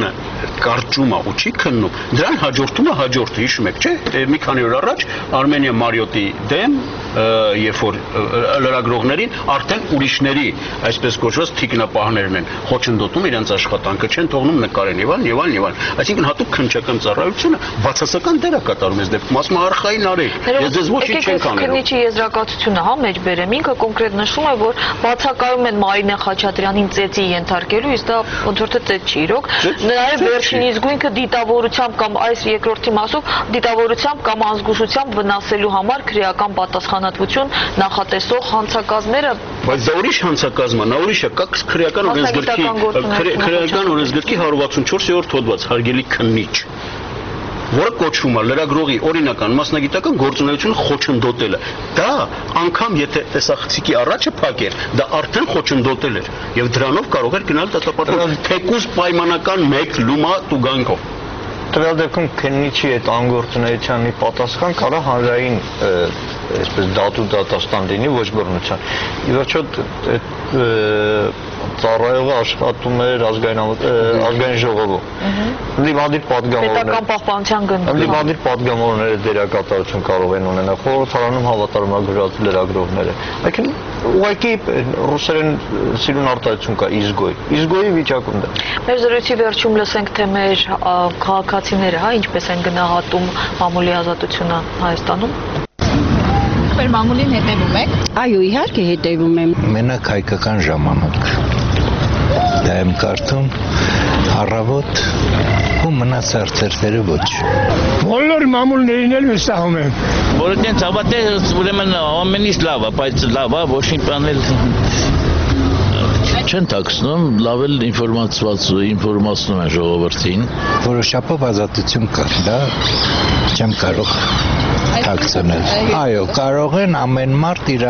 կարճում է ու չի քննում, դրան հաջորդում է հաջորդը, հիշում եք, չէ՞, մի քանի օր առաջ Արմենիա Մարիոտի դեմ, երբ որ լրագրողներին արդեն ուրիշների, այսպես կոչված թիկնապահներն են խոչընդոտում իրենց աշխատանքը, չեն թողնում նկարեն եւ այլն եւ այլն եւ այլն։ Այսինքն հատուկ քննչական ծառայությունը բացասական դեր է կատարում այս դեպքում, ասում է արխային արեք։ Ես դες ոչինչ չենք անում։ Քննիչի եզրակացությունը հա մեջ բերեմ, ինքը կոնկրետ նշում է, որ բացակայում են Մարինե Խաչատրյանին ծեծի ենթարկելու, իսկ դա ոնց որ թե ծեծ չի իրոք։ Նաեւ վերջին իսգույնքը դիտավորությամբ կամ այս երկրորդի մասով դիտավորությամբ կամ անզգուշությամբ վնասելու համար քրեական պատասխանատվություն նախատեսող հանցակազմերը։ Բայց դա ուրիշ հանցակազմ է, նա ուրիշ է, կա քրեական օրենսգրքի քրեական օրենսգրքի հարյուր վաթսունչորսերորդ հոդված հարգելի քննիչ, որը կոչվում է լրագրողի օրինական մասնագիտական գործունեությունը խոչընդոտելը։ Դա անգամ եթե տեսախցիկի առաջը փակեր, դա արդեն խոչընդոտել էր եւ դրանով կարող էր գնալ դատապարտել թեկուզ պայմանական մեկ լումա տուգանքով։ Տվյալ դեպքում քննիչի այդ անգործունեության պատասխան կարա հանրային այսպես դատու դատաստան լինի ոչ բռնության։ Ի վերջո ծառայողը աշխատում էր ազգային ազգային ժողովում։ Ընդդիմադիր պատգամավորներ պետական պահպանության գնդում։ Ընդդիմադիր պատգամավորները դերակատարություն կարող են ունենալ խորհրդարանում հավատարմագրված լրագրողները։ Այսինքն ուղղակի ռուսերեն սիրուն արտահայտություն կա իզգոյ։ Իզգոյի վիճակում դա։ Մեր զրույցի վերջում լսենք, թե մեր քաղաքացիները, հա, ինչպես են գնահատում մամուլի ազատությունը Հայաստանում։ Մեր մամուլին հետևում եք։ Այո, իհարկե հետևում եմ։ Մենակ հայկական ժամանակ։ Դա եմ կարդում առավոտ ու մնացած թերթերը ոչ։ Բոլոր մամուլներին էլ վստահում եմ։ Որ դենց հավատը ուրեմն ամեն ինչ լավ է, բայց լավ է, ոչ մի բան էլ չեն տաքսնում, լավ էլ ինֆորմացված ու ինֆորմացնում են ժողովրդին։ Որոշապով ազատություն կա, դա չեմ կարող թաքցնել։ Այո, կարող են ամեն մարդ իր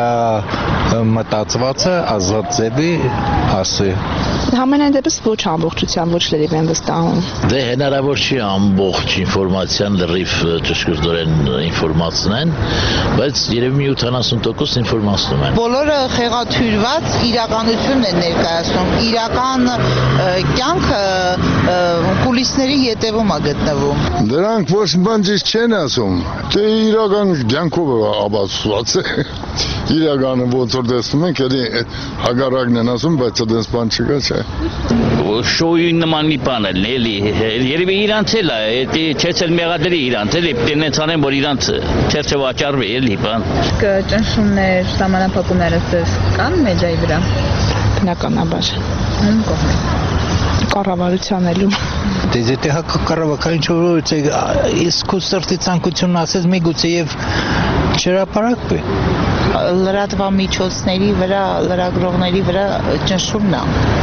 մտածվածը ազատ ձևի ասի։ Համենայն դեպս ոչ ամբողջությամբ ոչ լրիվ են վստահում։ Դե հնարավոր չի ամբողջ ինֆորմացիան լրիվ ճշգրտորեն ինֆորմացնեն, բայց երևի մի ութանասուն տոկոս ինֆորմացնում են։ Բոլորը խեղաթյուրված իրականությունն են ներկայացնում, իրական կյանքը կուլիսների ետևում է գտնվում։ Դրանք ոչ մի բան ճիշտ չեն ասում, դե իրական կյանքով ապացուցված է։ Իրականը ոնց որ տեսնում ենք, էլի հագարակն են ասում, բայց այդպես բան չկա, չէ։ Շոուի նման մի բան էլ էլի, երևի իրանց էլ է, դա չես էլ մեղադրի իրանց, էլի դենից անեն, որ իրանց թերթը վաճառվի, էլի բան։ Ճնշումներ, սահմանափակումներ ըստ կան մեջայի վրա։ Բնականաբար։ Ում կողմից։ Կառավարության ելում։ Դե եթե հակակառավարական չորոց է, իսկ քո սրտի ցանկությունն ասես միգուցե եւ չհրապարակվի։ Լրատվամիջոցների վրա, լրագրողների վրա ճնշումն է։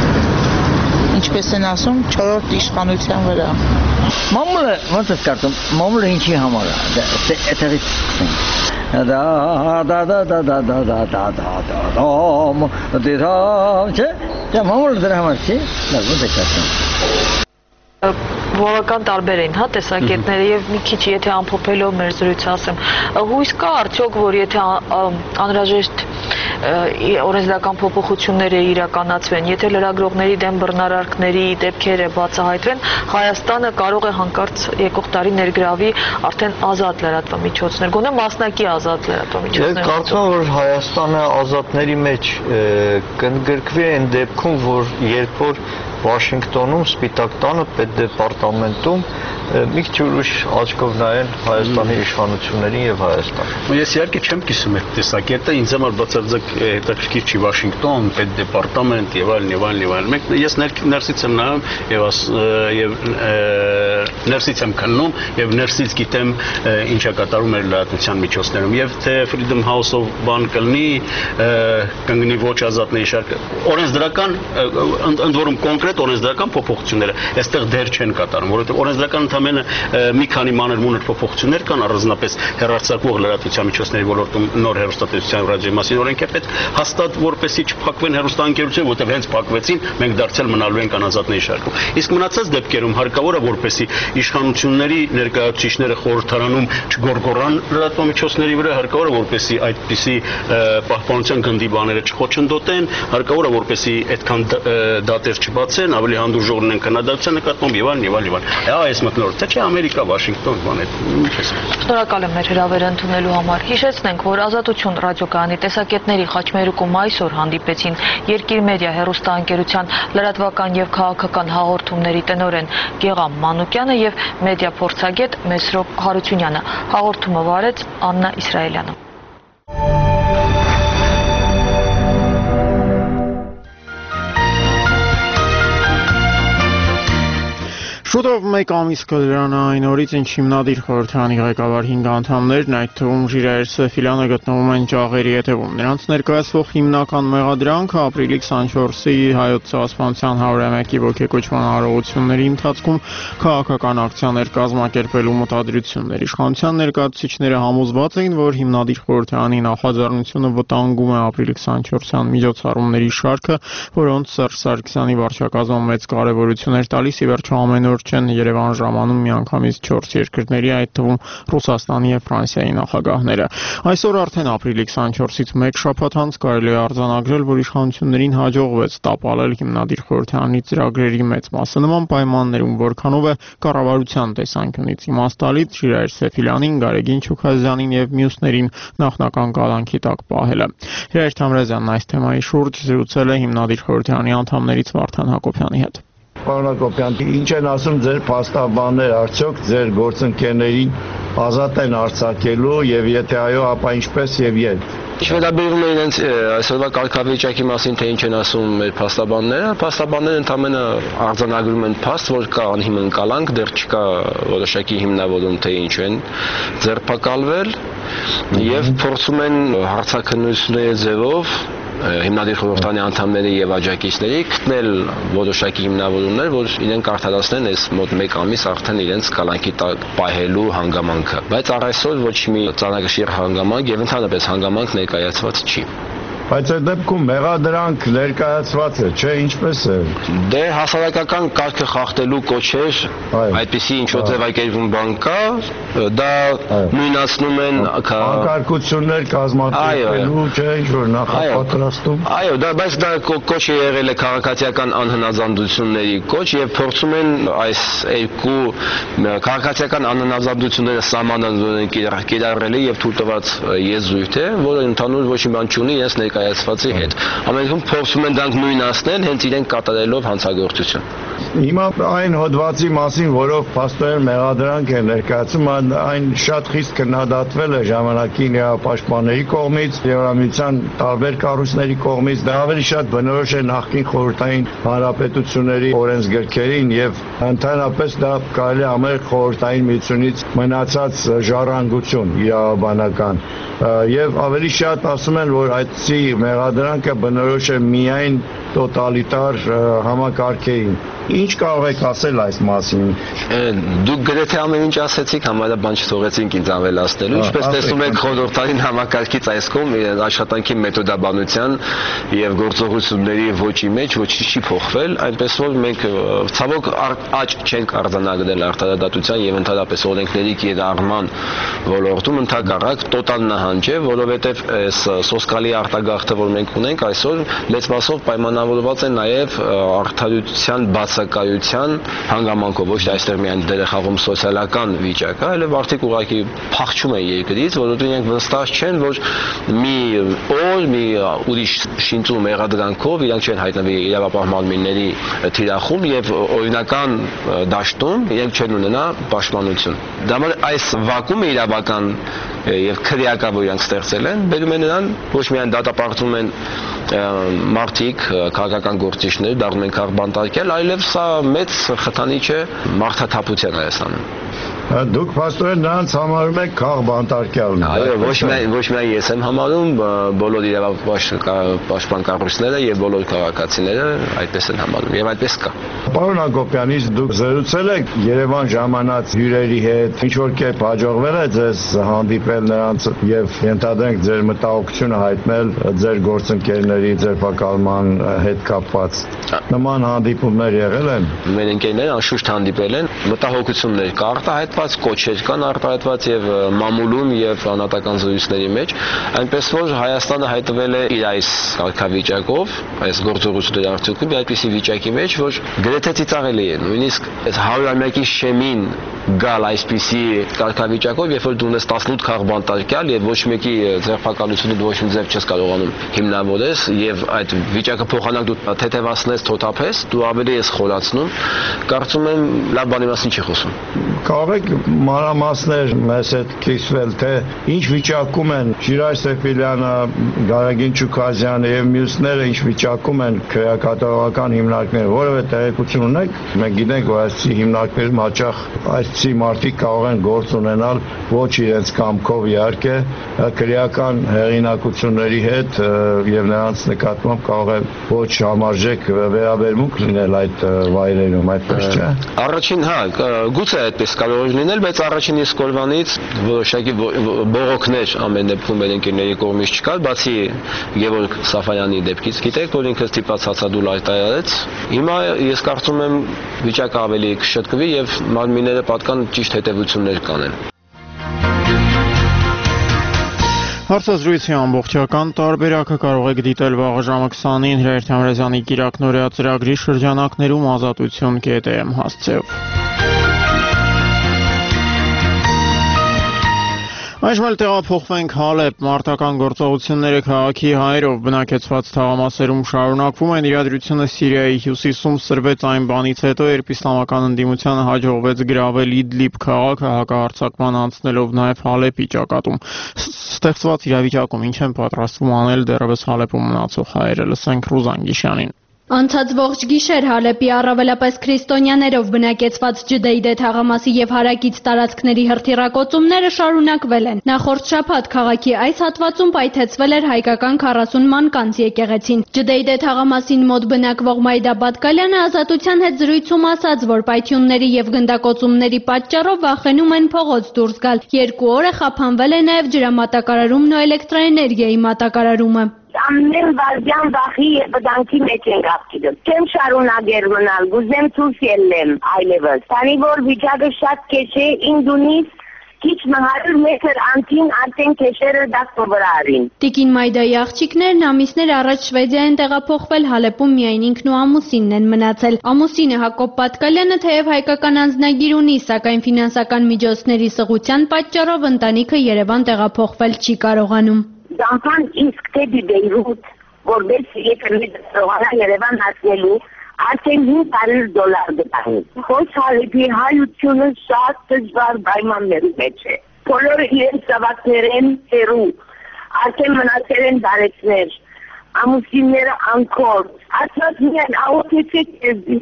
Ինչպես են ասում, չորրորդ իշխանության վրա։ Մամուլը ոնց է կարծում, մամուլը ինչի համար է, այդտեղից սկսենք։ Դա դա դա դա դա դա դա դա դա դա դա դա չէ, դա մամուլը դրա համար չի, դա ոնց է կարծում։ Բավական տարբեր են, հա, տեսակետները եւ մի քիչ եթե ամփոփելով մեր զրույցը ասեմ, հույս կա արդյոք, որ եթե անհրաժեշտ օրենսդրական փոփոխությունները իրականացվեն, եթե լրագրողների դեմ բռնարարքների դեպքերը բացահայտվեն, Հայաստանը կարող է հանկարծ եկող տարի ներգրավի արդեն ազատ լրատվամիջոցներ, գոնե մասնակի ազատ լրատվամիջոցներ։ Կարծում եմ, որ Հայաստանը ազատների մեջ կընդգրկվի այն դեպքում, որ երբ որ Վաշինգտոնում, Սպիտակ տանը, պետդեպարտամենտում մի քիչ ուրիշ աչքով նայեն Հայաստանի իշխանություններին եւ Հայաստան։ Ես իհարկե չեմ կիսում այդ տեսակետը, ինձ համար բացարձակ հետաքրքիր չի Վաշինգտոն, պետդեպարտամենտ եւ այլն եւ այլն եւ այլն։ Մենք ես ներսից եմ նայում եւ եւ ներսից եմ քննում եւ ներսից գիտեմ ինչա կատարում էր լրատվության միջոցներում եւ թե Freedom House-ով բան կլինի, կընկնի ոչ ազատների շարքը։ Օրենսդրական ընդ որում կոնկրետ օրենսդրական փոփոխությունները այստեղ դեռ չեն կատարում, որովհետեւ օրենսդրական ընդամենը մի քանի մանր մունր փոփոխություններ կան, առանձնապես հեռարձակվող լրատվության միջոցների ոլորտում նոր հեռուստատեսության ռադիոյի մասին օրենք է պետք հաստատ որպեսի չփակվեն հեռուստաընկերությունները, որտեղ հենց փակվեցին, մենք դարձել մնալու ենք անազատների շարքում։ Իսկ մնացած դեպքերում հարկավոր է որպեսի իշխանությունների ներկայացուցիչները խորհրդարանում չգորգորան լրատվամիջոցների վրա, հարկավոր է որպեսի այդպիսի պահպանության գնդի բաները չխոչընդոտեն, հարկավոր է որպեսի այդքան դատեր չբացեն են, ավելի հանդուրժողն են քննադատության նկատմամբ եւ այլն եւ այլն եւ այլն։ Հա, այս մտնորդը չէ Ամերիկա, Վաշինգտոն, բան է։ Շնորհակալ եմ մեր հրավերը ընդունելու համար։ Հիշեցնենք, որ Ազատություն ռադիոկայանի տեսակետների խաչմերուկում այսօր հանդիպեցին Երկիր մեդիա հեռուստաընկերության լրատվական եւ քաղաքական հաղորդումների տնօրեն Գեղամ Մանուկյանը եւ մեդիա փորձագետ Մեսրոպ Հարությունյանը։ Հաղորդումը վարեց Աննա Իսրայելյանը։ Շուտով մեկ ամիս կլրանա այն օրից, ինչ հիմնադիր խորհրդարանի ղեկավար հինգ անդամներն, այդ թվում Ժիրայր Սեֆիլյանը, գտնվում են ճաղերի հետևում։ Նրանց ներկայացվող հիմնական մեղադրանքը ապրիլի քսանչորսի հայոց ցեղասպանության հարյուրամյակի ոգեկոչման արարողությունների ընթացքում քաղաքական ակցիաներ կազմակերպելու մտադրությունն էր։ Իշխանության ներկայացուցիչները համոզված էին, որ հիմնադիր խորհրդարանի նախաձեռնությունը վտանգում է ապրիլի քսանչորսյան միջոցառումների շարքը, որոնց Սերժ Սարգսյանի վարչակազմը մեծ կարևորություն էր տալիս, ի վերջո ամեն օր չեն Երևան ժամանում միանգամից չորս երկրների, այդ թվում Ռուսաստանի եւ Ֆրանսիայի նախագահները։ Այսօր արդեն ապրիլի քսանչորսից մեկ շաբաթ անց կարելի է արձանագրել, որ իշխանություններին հաջողվեց տապալել հիմնադիր խորհրդարանի ծրագրերի մեծ մասը նման պայմաններում, որքանով է կառավարության տեսանկյունից իմաստալից Ժիրայր Սեֆիլյանին, Գարեգին Չուքազյանին եւ մյուսներին նախնական կալանքի տակ պահելը։ Հրայր Թամրազյանն այս թեմայի շուրջ զրուցել է հիմնադիր խորհրդարանի անդամներից Վարդան Հակոբյանի հետ։ Պարոն Հակոբյան, ինչ են ասում ձեր փաստաբանները, արդյոք ձեր գործընկերներին ազատ են արձակելու եւ եթե այո, ապա ինչպես եւ երբ։ Ինչ վերաբերում է իրենց այսօրվա կարգավիճակի մասին, թե ինչ են ասում մեր փաստաբանները, փաստաբանները ընդհանրապես արձանագրում են փաստ, որ կա անհիմն կալանք, դեռ չկա որոշակի հիմնավորում, թե ինչ են ձերբակալվել եւ փորձում են հարցաքննությունների ձևով հիմնադիր խորհրդարանի անդամների եւ աջակիցների գտնել որոշակի հիմնավորումներ, որ իրենք արդարացնեն այս մոտ մեկ ամիս արդեն իրենց կալանքի տակ պահելու հանգամանքը։ Բայց առայսօր ոչ մի ծանրագիր հանգամանք եւ ընդհանրապես հանգամանք ներկայացված չի։ Բայց այդ դեպքում մեղադրանք ներկայացված է, չէ, ինչպես է։ Դե հասարակական կարգը խախտելու կոչեր, այդպիսի ինչ որ ձևակերպում բան կա, դա նույնացնում են անկարգություններ կազմակերպելու, չէ, ինչ որ նախապատրաստում։ Այո, դա բայց դա կոչ է եղել է քաղաքացիական անհնազանդությունների կոչ եւ փորձում են այս երկու քաղաքացիական անհնազանդությունները սահմանադրել կիրառելի եւ թույլ տված եզրույթ է, որը ընդհանուր ոչ մի բան չունի իրենց ներկայացվածի հետ։ Ամենքում փորձում են դրանք նույնացնել, հենց իրենք կատարելով հանցագործություն։ Հիմա այն հոդվածի մասին, որով փաստորեն մեղադրանք է ներկայացում, այն շատ խիստ քննադատվել է ժամանակին իրավապաշտպանների կողմից, Եվրամիության տարբեր կառույցների կողմից, դա ավելի շատ բնորոշ է նախկին խորհրդային հանրապետությունների օրենսգրքերին եւ ընդհանրապես դա կարելի է ամեր խորհրդային միությունից մնացած ժառանգություն իրավաբանական եւ ավելի շատ ասում են, որ այդպիսի մեղադրանքը բնորոշ է միայն տոտալիտար համակարգերին։ Ինչ կարող եք ասել այս մասին։ Դուք գրեթե ամեն ինչ ասեցիք, համարյա բան չթողեցինք ինձ ավելացնելու։ Ինչպես տեսնում եք, խորհրդային համակարգից այս կողմ աշխատանքի մեթոդաբանության եւ գործողությունների ոճի մեջ ոչինչ չի փոխվել, այնպես որ մենք ցավոք աճ չենք արձանագրել արտարադատության եւ ընդհանրապես օրենքների կիրառման ոլորտում, ընդհակառակ տոտալ նահանջ է, որովհետեւ այս սոսկալի արտագաղթը, որ մենք ունենք այսօր, մեծ մասով պայմանավորված է նաեւ արդարության բացակայության հանգամանքով, ոչ թե այստեղ միայն դեր է խաղում սոցիալական վիճակը, այլև արդյոք ուղղակի փախչում են երկրից, որովհետեւ իրենք վստահ չեն, որ մի օր, մի ուրիշ շինծու մեղադրանքով իրենք չեն հայտնվի իրավապահմանների թիրախում եւ օրինական դաշտում իրենք չեն ունենա պաշտպանություն։ Դա համար այս վակումը իրավական եւ քրեական, որ իրենք ստեղծել են, բերում են նրան ոչ միայն դատապարտում են մարդիկ, քաղաքական գործիչներ, դառնում են քաղբանտարկել, այլև սա մեծ խթանիչ է մարդաթափության Հայաստանում։ Դուք փաստորեն նրանց համարում եք քաղբանտարկյալ։ Այո, ոչ միայն ոչ միայն ես եմ համարում, բոլոր իրավապաշտպան կառույցները եւ բոլոր քաղաքացիները այդպես են համարում եւ այդպես կա։ Պարոն Հակոբյանից դուք զրուցել եք Երևան ժամանած հյուրերի հետ, ինչ որ կերպ հաջողվել է ձեզ հանդիպել նրանց եւ ենթադրենք ձեր մտահոգությունը հայտնել ձեր գործընկերների ձերբակալման հետ կապված։ Նման հանդիպումներ եղել են։ Մեր ընկերները անշուշտ հանդիպել են, մտահոգություններ կա արտահայտված սահմանափակ կոչեր կան արտահայտված եւ մամուլում եւ անհատական զրույցների մեջ, այնպես որ Հայաստանը հայտնվել է իր այս կարգավիճակով, այս գործողությունների արդյունքում այդպիսի վիճակի մեջ, որ գրեթե ծիծաղելի է, նույնիսկ այս հարյուրամյակի շեմին գալ այսպիսի կարգավիճակով, երբ որ դու ունես տասնութ խաղ բանտարկյալ եւ ոչ մեկի ձերբակալությունը դու ոչ մի ձև չես կարողանում հիմնավորես եւ այդ վիճակը փոխանակ դու թեթևացնես, թոթափես, դու ավելի ես խորացնում, կարծում եմ լավ բանի մասին չի խոսում։ Կարող եք մանրամասներ մեզ հետ կիսվել, թե ինչ վիճակում են Շիրայր Սեֆիլյանը, Գարեգին Չուքազյանը եւ մյուսները ինչ վիճակում են քրեակատարողական հիմնարկները, որովհետեւ տեղեկություն ունեք, մենք գիտենք, որ այսի հիմնարկներում հաճախ այսի մարդիկ կարող են գործ ունենալ ոչ իրենց կամքով իհարկե, քրեական հեղինակությունների հետ եւ նրանց նկատմամբ կարող է ոչ համարժեք վերաբերմունք լինել այդ վայրերում, այդպես չէ։ Առաջին, հա, գուցե այդպես կարող է լինել, բայց առաջին իսկ օրվանից որոշակի բողոքներ ամեն դեպքում մեր ընկերների կողմից չկար, բացի Գևորգ Սաֆարյանի դեպքից, գիտեք, որ ինքը ստիպված հացադուլ արտահայտեց։ Հիմա ես կարծում եմ վիճակը ավելի կշտկվի եւ մարմինները պատկան ճիշտ հետեւություններ կանեն։ Հարցազրույցի ամբողջական տարբերակը կարող եք դիտել վաղ ժամը քսանին Հրայր Թամրազյանի կիրակնօրյա ծրագրի շրջանակներում ազատություն կետ է էմ հասցեով։ Այժմ էլ տեղափոխվենք Հալեբ, մարտական գործողությունները քաղաքի հայերով բնակեցված թաղամասերում շարունակվում են, իրադրությունը Սիրիայի հյուսիսում սրվեց այն բանից հետո, երբ իսլամական ընդդիմությանը հաջողվեց գրավել Իդլիբ քաղաքը հակահարձակման անցնելով նաև Հալեպի ճակատում։ Ստեղծված իրավիճակում ինչ են պատրաստվում անել դեռևս Հալեպում մնացող հայերը, լսենք Ռուզան Գիշյանին։ Անցած ողջ գիշեր Հալեպի առավելապես քրիստոնյաներով բնակեցված Ջդեյդե թաղամասի եւ հարակից տարածքների հրթիռակոծումները շարունակվել են։ Նախորդ շաբաթ քաղաքի այս հատվածում պայթեցվել էր հայկական քառասուն մանկանց եկեղեցին։ Ջդեյդե թաղամասին մոտ բնակվող Մայդա Բատկալյանը Ազատության հետ զրույցում ասաց, որ պայթյունների եւ գնդակոծումների պատճառով վախենում են փողոց դուրս գալ։ Երկու օր է խափանվել է նաեւ ջրամատակարարումն ու էլեկտրաէներգիայի մատակարարումը։ Ամեն վարդյան վախի եւ վտանգի մեջ ենք ապրում։ Չեմ շարունակել մնալ, գուզեմ ցույց ելնեմ այլևս։ Քանի որ վիճակը շատ քեշ է, ինձնից քիչ հարյուր մետր անտին արդեն քեշերը դասը վրա արին։ Տիկին Մայդայի աղջիկներն ամիսներ առաջ Շվեդիա են տեղափոխվել, Հալեպում միայն ինքն ու ամուսինն են մնացել։ Ամուսինը Հակոբ Պատկալյանը թեև հայկական անձնագիր ունի, սակայն ֆինանսական միջոցների սղության պատճառով ընտանիքը Երևան տեղափոխվել չի կարողանում։ Դամփան իսկ դեպի Բեյրութ, որպես եթե կարողանա Երևան հասնելու, արդեն հինգ հարյուր դոլար դպանի։ Խոս Հալեպի հայությունը շատ դժվար պայմանների մեջ է։ Բոլորը իրենց զավակներ են հեռու, արդեն մնացել են դարեցներ, ամուսինները անկոր, ասած միայն աղոթեցեք եզի,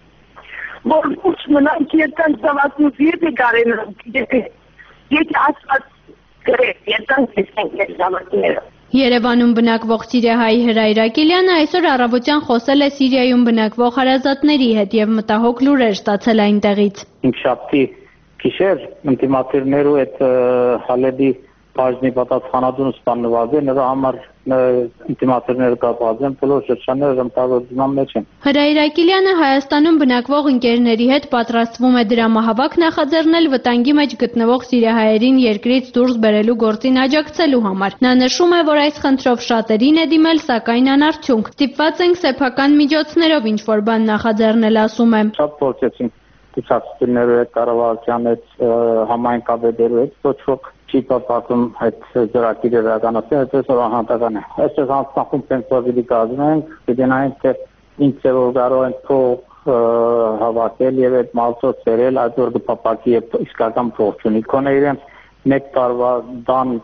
որ ոչ մնանք երկան զավակնուց եթե կարենան, եթե ասած գրեք, երբանք տեսնենք մեր զավակները։ Երևանում բնակվող սիրիահայ Հրայր Ակիլյանը այսօր առավոտյան խոսել է Սիրիայում բնակվող հարազատների հետ եւ մտահոգ լուրեր ստացել այնտեղից։ Ինքշաբթի գիշեր ինտիմատիվներու այդ Հալեբի բաժնի պատասխանատուն սպանված է, նրա համար ինտիմատիվները կապված են, բոլոր շրջանները ըմտագործման մեջ են։ Հրայր Ակիլյանը Հայաստանում բնակվող ընկերների հետ պատրաստվում է դրամահավաք նախաձեռնել վտանգի մեջ գտնվող սիրիահայերին երկրից դուրս բերելու գործին աջակցելու համար։ Նա նշում է, որ այս խնդրով շատերին է դիմել, սակայն անարդյունք։ Ստիպված ենք սեփական միջոցներով ինչ-որ բան նախաձեռնել, ասում է։ Շատ փորձեցինք ցուցակցություններով հետ, կառավարության հետ, համայնքաբեդերու հետ, ոչ ոք չի պատասխանում այդ ծրագիրը իրականացնել, այդպես որ անհատական է։ Այսպես հանձնախումբ պենսիոների կազմում ենք, գիտենայինք, թե ինչ ձևով կարող են փող հավաքել եւ այդ մալսոց ծերել, այդ որ կփապակի եւ իսկական փող չունի։ Քոնե իրենց մեկ տարվա դան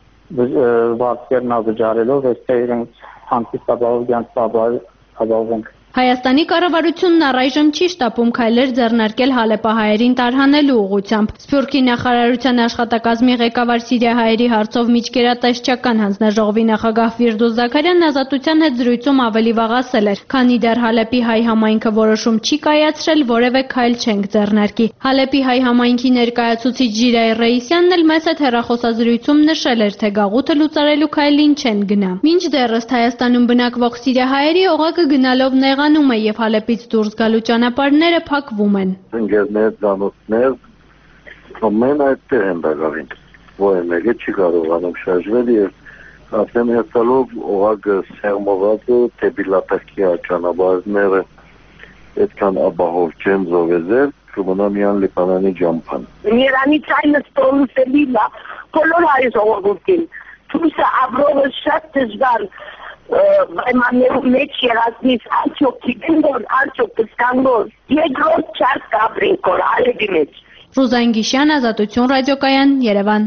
վարձերն ավճարելով, այստեղ իրենց հանդիսաբավ ցանց ապահովենք։ Հայաստանի կառավարությունն առայժմ չի շտապում քայլեր ձեռնարկել հալեպահայերին տարհանելու ուղղությամբ։ Սփյուռքի նախարարության աշխատակազմի ղեկավար սիրիահայերի հարցով միջգերատեսչական հանձնաժողովի նախագահ Ֆիրդուս Զաքարյանն Ազատության հետ զրույցում ավելի վաղ ասել էր, քանի դեռ Հալեպի հայ համայնքը որոշում չի կայացրել, որևէ քայլ չենք ձեռնարկի։ Հալեպի հայ համայնքի ներկայացուցիչ Ժիրայ Ռեյսյանն էլ մեծ հեռախոսազրույցում նշել էր, թե գաղութը լուծարելու քայլին չեն գնա։ Մինչդեռ ըստ Հայաստանում բնակվող սիրիահայերի օղակը գնալով նեղ անում է եւ Հալեպից դուրս գալու ճանապարհները փակվում են։ Ընկերներ, ծանոթներ ամեն այդտեղ են դակավին, որ մեկը չի կարողանում շարժվել եւ արդեն հերթալով օղակը սեղմված է դեպի լապերքի ճանապարհները այդքան ապահով չեն զովեզել կմնա միան լիպանանի ջամփան։ Իրանի ցայնը ստորուսելիլա բոլոր հայ ժողովրդին թույսը ապրողը շատ դժվար Baymanların meç yaratmış az çok gidindir, az çok kıskandır. Երկրորդ չար կապրին կոր, ալեդի մեջ։ Ռուզան Գիշյան, Ազատություն ռադիոկայան, Երևան։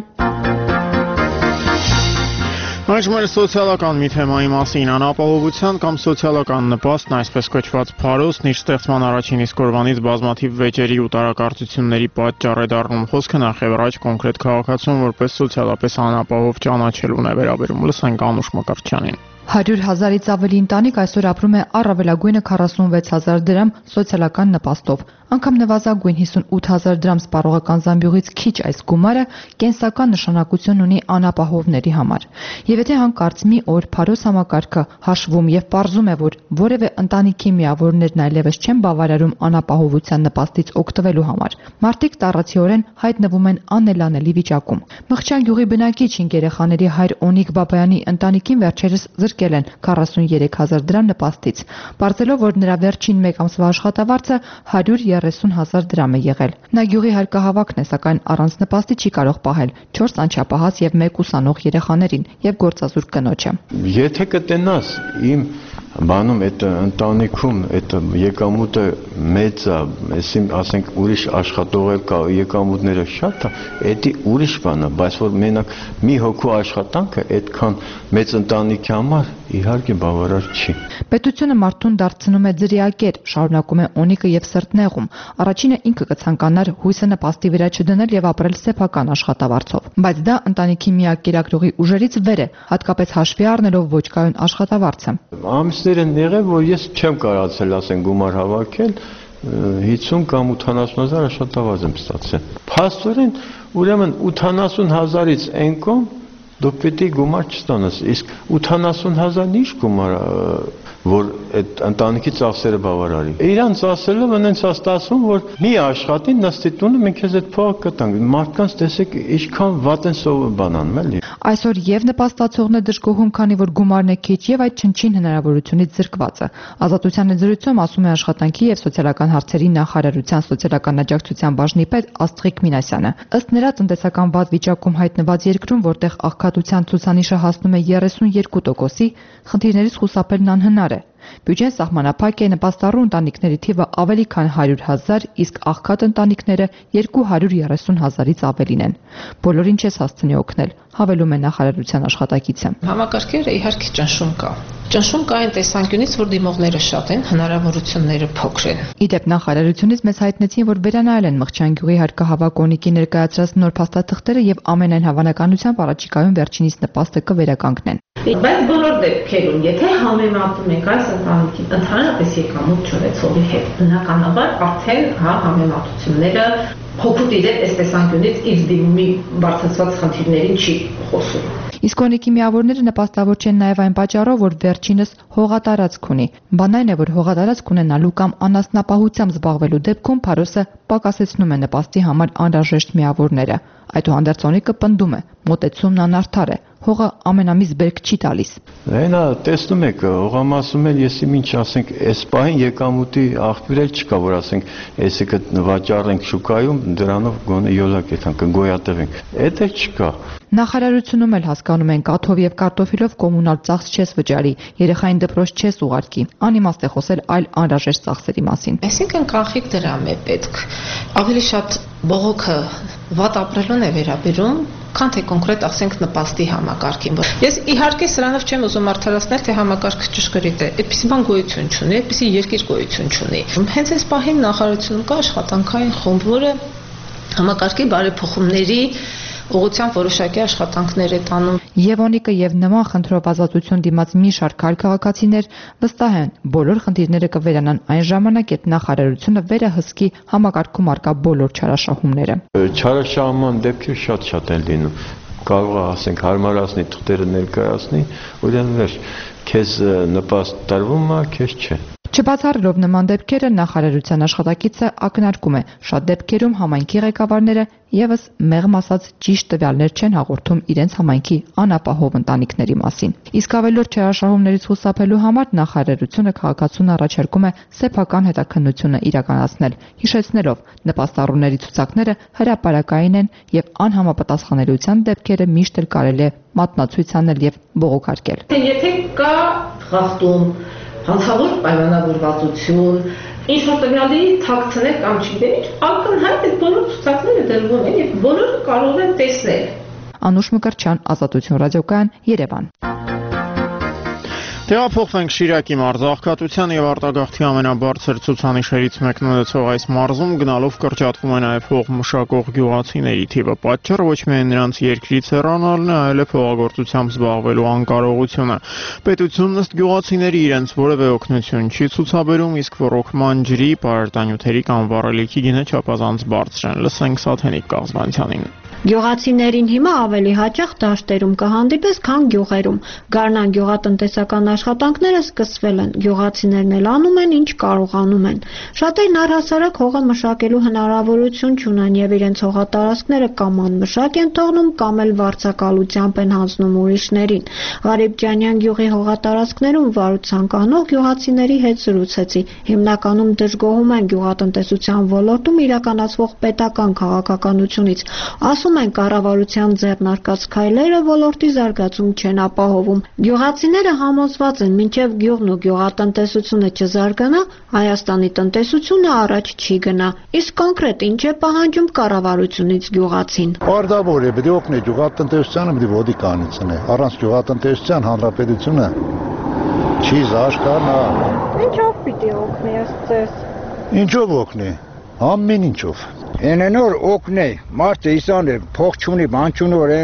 Այժմ էլ սոցիալական մի թեմայի մասին, անապահովության կամ սոցիալական նպաստն, այսպես կոչված փարոսն իր ստեղծման առաջին իսկ օրվանից բազմաթիվ վեճերի ու տարակարծությունների պատճառ է դառնում։ Խոսքը նախ առաջ կոնկրետ քաղաքացուն որպես սոցիալապես անապահով ճանաչելուն է վերաբերում։ Լսենք Անուշ Մկրտչյանին։ Հարյուր հազարից ավելի ընտանիք այսօր ապրում է առավելագույնը քառասունվեց հազար դրամ սոցիալական նպաստով։ Անգամ նվազագույն հիսունութ հազար դրամ սպառողական զամբյուղից քիչ այս գումարը կենսական նշանակություն ունի անապահովների համար։ Եվ եթե հանկարծ մի օր փարոս համակարգը հաշվում եւ պարզում է, որ որևէ ընտանիքի միավորներն այլևս չեն բավարարում անապահովության նպաստից օգտվելու համար, մարդիկ տառացիորեն հայտնվում են անելանելի վիճակում։ Մղճան գյուղի բնակիչ հինգ երեխաների հայր Օնիկ Բաբայանի ընտանիքին վերջերս զրկել են քառասուներեք հազար դրամ նպաստից, պարզելով, որ նրա վերջին մեկ ամսվա աշխատավարձը հարյուր երեսուն հազար դրամ է եղել։ Նա գյուղի հարկահավաքն է, սակայն առանց նպաստի չի կարող պահել չորս անչափահաս եւ մեկ ուսանող երեխաներին եւ գործազուրկ կնոջը։ Եթե կտենաս իմ բանում այդ ընտանիքում այդ եկամուտը մեծ է, այսին ասենք ուրիշ աշխատող կա, եկամուտները շատ է, դա ուրիշ բան է, բայց որ մենակ մի հոգու աշխատանքը այդքան մեծ ընտանիքի համար իհարկե բավարար չի։ Պետությունը մարդուն դարձնում է ձրիակեր, շարունակում է Օնիկը եւ սրտնեղում։ Առաջինը ինքը կցանկանար հույսը նպաստի վրա չդնել եւ ապրել սեփական աշխատավարձով, բայց դա ընտանիքի միակ կերակրողի ուժերից վեր է, հատկապես հաշվի առնելով ոչ կայուն աշխատավարձը։ Ամիսներ են եղել, որ ես չեմ կարողացել, ասենք, գումար հավաքել, հիսուն կամ ութանասուն հազար աշխատավարձ եմ ստացել։ Փաստորեն, ուրեմն ութանասուն հազարից այն կողմ դու պիտի գումար չստանաս, իսկ ութանասուն հազարն ինչ գումար, որ այդ ընտանիքի ծախսերը բավարարի։ Իրան ծախսելով այնց է ստացվում, որ մի աշխատի նստի տունը մենք քեզ այդ փողը կտանք։ Մարդկանց տեսեք ինչքան վատ են սովը բանանում, էլի։ Այսօր եւ նպաստացողն է դժգոհում, քանի որ գումարն է քիչ եւ այդ չնչին հնարավորությունից զրկված է։ Ազատության զրույցում ասում է աշխատանքի եւ սոցիալական հարցերի նախարարության սոցիալական աջակցության բաժնի պետ Աստղիկ Մինասյանը։ Ըստ նրա, տնտեսական վատ վիճակում հայտնված երկրում, որտեղ աղքատության ցուցանիշը հասնում է երեսունյոթ տոկոսի, խնդիրներից խուսափելն անհնար է։ Բյուջեն սահմանափակ է, նպաստառու ընտանիքների թիվը ավելի քան հարյուր հազար, իսկ աղքատ ընտանիքները երկու հարյուր երեսուն հազարից ավելին են։ Բոլորին չես հասցնի օգնել, հավելում է նախարարության աշխատակիցը։ Համակարգերը իհարկե ճնշում կա։ Ճնշում կա այն տեսանկյունից, որ դիմողները շատ են, հնարավորությունները փոքր են։ Իդեպ նախարարությունից մեզ հայտնեցին, որ վերանայել են Մղճան գյուղի հարկահավաք Օնիկի ներկայացրած նոր փաստաթղթերը եւ ամենայն հավանականությամբ առաջիկայում վերջինիս նպաստը կվերականգնեն։ Բայց բոլոր դեպքերում, եթե համեմատում ենք այս ընտանիքին ընդհանրապես եկամուտ չունեցողի հետ, բնականաբար արդեն հա համեմատությունները հոգուտ իրեն այս տեսանկյունից իր դիմումի բարձրացված խնդիրներին չի խոսում։ Իսկ Օնիկի միավորները նպաստավոր չեն նաև այն պատճառով, որ վերջինս հողատարածք ունի։ Բան այն է, որ հողատարածք ունենալու կամ անասնապահությամբ զբաղվելու դեպքում փարոսը պակասեցնում է նպաստի համար անհրաժեշտ միավորները։ Այդուհանդերձ Օնիկը պնդում է, մոտեցումն անարդար է, հողը ամենամից բերք չի տալիս։ Այնա տեսնում եք, հողամասում էլ եսի ինչ ասենք, այս պահին եկամուտի աղբյուր էլ չկա, որ ասենք, այսինքն վաճառենք շուկայում, դրանով գոնե յոլակ եթանք, գոյատևենք։ Այդ էլ չկա։ Նախարարությունում էլ հասկանում են, կաթով եւ կարտոֆիլով կոմունալ ծախս չես վճարի, երեխային դպրոց չես ուղարկի։ Անիմաստ է խոսել այլ անհրաժեշտ ծախսերի մասին։ Այսինքն կանխիկ դրամ է պետք։ Ավելի շատ բողոքը վատ ապրելուն է վերաբերում, քան թե կոնկրետ ասենք նպաստի համակարգին։ Ես իհարկե սրանով չեմ ուզում արդարացնել, թե համակարգը ճշգրիտ է։ Այդպիսի բան գոյություն չունի, այդպիսի երկիր գոյություն չունի։ Հենց այս պահին նախարարությունում կա աշխատանքային խումբ, որը համակարգի բարեփոխումների ուղղությամբ որոշակի աշխատանքներ է տանում։ Եվ Օնիկը եւ նման խնդրով ազատություն դիմաց մի շարք քաղաքացիներ վստահ են, բոլոր խնդիրները կվերանան այն ժամանակ, երբ նախարարությունը վերահսկի համակարգում արկա բոլոր չարաշահումները։ Չարաշահման դեպքեր շատ-շատ են լինում։ Կարող է ասենք հարմարացնի թղթերը ներկայացնի, ուրեմն վերջ քեզ նպաստ տրվում է, քեզ չէ։ Չբացառելով նման դեպքերը, նախարարության աշխատակիցը ակնարկում է, շատ դեպքերում համայնքի ղեկավարները եւս մեղմ ասած ճիշտ տվյալներ չեն հաղորդում իրենց համայնքի անապահով ընտանիքների մասին։ Իսկ ավելորդ չարաշահումներից խուսափելու համար նախարարությունը քաղաքացուն առաջարկում է սեփական հետաքննությունը իրականացնել, հիշեցնելով նպաստառուների ցուցակները հրապարակային են եւ անհամապատասխանելիության դեպքերը միշտ էլ կարելի է մատնացույց անել եւ բողոքարկել։ Եթե կա խախտում, հանցավոր պայմանավորվածություն, ինչ որ տվյալների թաքցնել կամ չգիտեմ, ակնհայտ այդ բոլոր ցուցակները դրվում են եւ բոլորը կարող են տեսնել։ Անուշ Մկրտչյան, Ազատություն ռադիոկայան, Երևան։ Տեղափոխվենք Շիրակի մարզի աղքատության եւ արտագաղթի ամենաբարձր ցուցանիշերից մեկն ունեցող այս մարզում գնալով կրճատվում է նաեւ հող մշակող գյուղացիների թիվը։ Պատճառը ոչ միայն նրանց երկրից հեռանալն է, այլև հողագործությամբ զբաղվելու անկարողությունը։ Պետությունն ըստ գյուղացիների իրենց որևէ օգնություն չի ցուցաբերում, իսկ ռոռոկման ջրի, պարարտանյութերի կամ վառելիքի գինը չափազանց բարձր են։ Լսենք Սաթենիկ Կազմանցյանին։ Գյուղացիներին հիմա ավելի հաճախ դաշտերում կհանդիպես, քան գյուղերում։ Գարնան գյուղատնտեսական աշխատանքները սկսվել են, գյուղացիներն էլ անում են, ինչ կարողանում են։ Շատերն առհասարակ հողը մշակելու հնարավորություն չունեն եւ իրենց հողատարածքները կամ անմշակ են թողնում, կամ էլ վարձակալությամբ են հանձնում ուրիշներին։ Ղարիբջանյան գյուղի հողատարածքներում վարության կանող գյուղացիների հետ զրուցեցի։ Հիմնականում դժգոհում են գյուղատնտեսության ոլորտում իրականացվող պետական քաղաքականությունից։ Ասում են կառավարության ձեռնարկած քայլերը ոլորտի զարգացում չեն ապահովում։ Գյուղացիները համոզված են, մինչև գյուղն ու գյուղատնտեսությունը չզարգանա, Հայաստանի տնտեսությունը առաջ չի գնա։ Իսկ կոնկրետ ինչ է պահանջում կառավարությունից գյուղացին։ Արդյոք է պետք է օգնել գյուղատնտեսությանը, պետք է ոդի կանցնի։ Առանց գյուղատնտեսության հանրապետությունը չի զարգանա։ Ինչով պիտի օգնի ըստ։ Ինչով օգնի։ Ամեն ինչով։ Ենենոր օգնի, մարդը իսան է, փող չունի, բան չունի, որ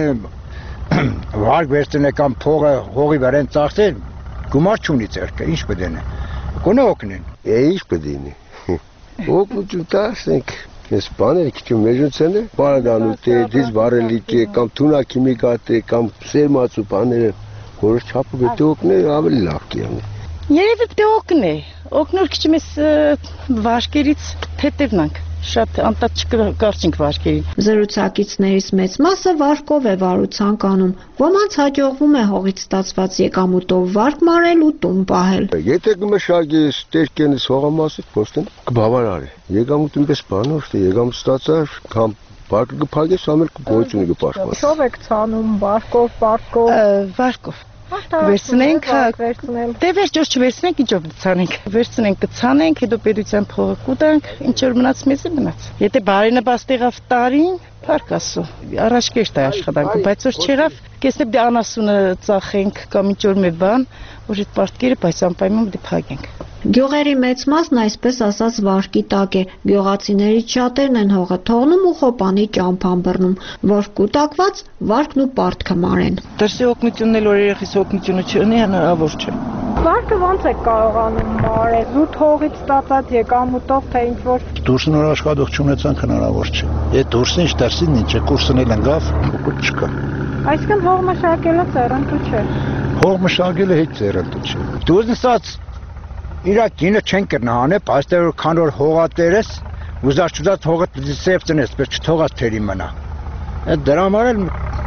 վարկ վերցնե կամ փողը հողի վրա են ծախսել, գումար չունի ձեռքը, ինչ պետք է։ Գոնե օգնեն։ Է ինչ պետք է։ Օգնություն տասենք, ես բաներ քիչ մեջոցն է, բարադանուտ է, դիզ վարելիք է, կամ թունակիմիկատ է, կամ սերմացու բաները, որոշ չափը պետք է օգնի, ավելի լավ կիանի։ Երևի պետք է օգնի, օգնոր քիչ մեզ վարկերից հետևնանք։ Շատ անտած չկարծինք վարկերին։ Զրուցակիցներից մեծ մասը վարկով է վարության կանում։ Ոմանց հաջողվում է հողից ստացված եկամուտով վարկ մարել ու տուն պահել։ Եթե կմշակես տերկենից հողամասը, ոստեն կբավարարի։ Եկամուտին պես բան ոչ թե եկամուտ ստացար, կամ վարկը կփակես, ամեն գոյությունը կպաշտպանես։ Ինչով եք ցանում, վարկով, վարկով։ Վարկով։ Վերցնենք, դե վերջոց չվերցնենք, ինչով ցանենք։ Վերցնենք, կցանենք, հետո պետության փողը կուտանք, ինչ որ մնաց մեզ է մնաց։ Եթե բարենպաստ եղավ տարին, փառք Աստծո, առաջ կերտ է աշխատանքը, բայց որ չեղավ, կեսնե դե անասունը ծախենք կամ ինչ որ մի բան, որ այդ պարտքերը բայց անպայման դե փակենք։ Գյուղերի մեծ մասն այսպես ասած վարկի տակ է։ Գյուղացիներից շատերն են հողը թողնում ու խոպանի ճամփան բռնում, որ կուտակված վարկն ու պարտքը մարեն։ Դրսի օգնությունն էլ որ երեխիս օգնությունը չունի, հնարավոր չէ։ Վարկը ո՞նց է կարողանում մարել։ Զուտ հողից ստացած եկամուտով թե ինչ որ դուրսն որ աշխատող չունեցան հնարավոր չէ։ Այդ դուրսն ինչ դրսին ինչ է, կուրսն էլ ընկավ, ու չկա։ Այսինքն հող մշակելը ծերնդու չէ։ Հող մշակելը հետ ծերնդու չէ։ Դուրսն ստաց իրա կինը չեն կրնահանե, բայց որ քան որ հողատերես, ուզած հողը սև ծնես, բայց չթողած թերի մնա։ Այդ դրա համար էլ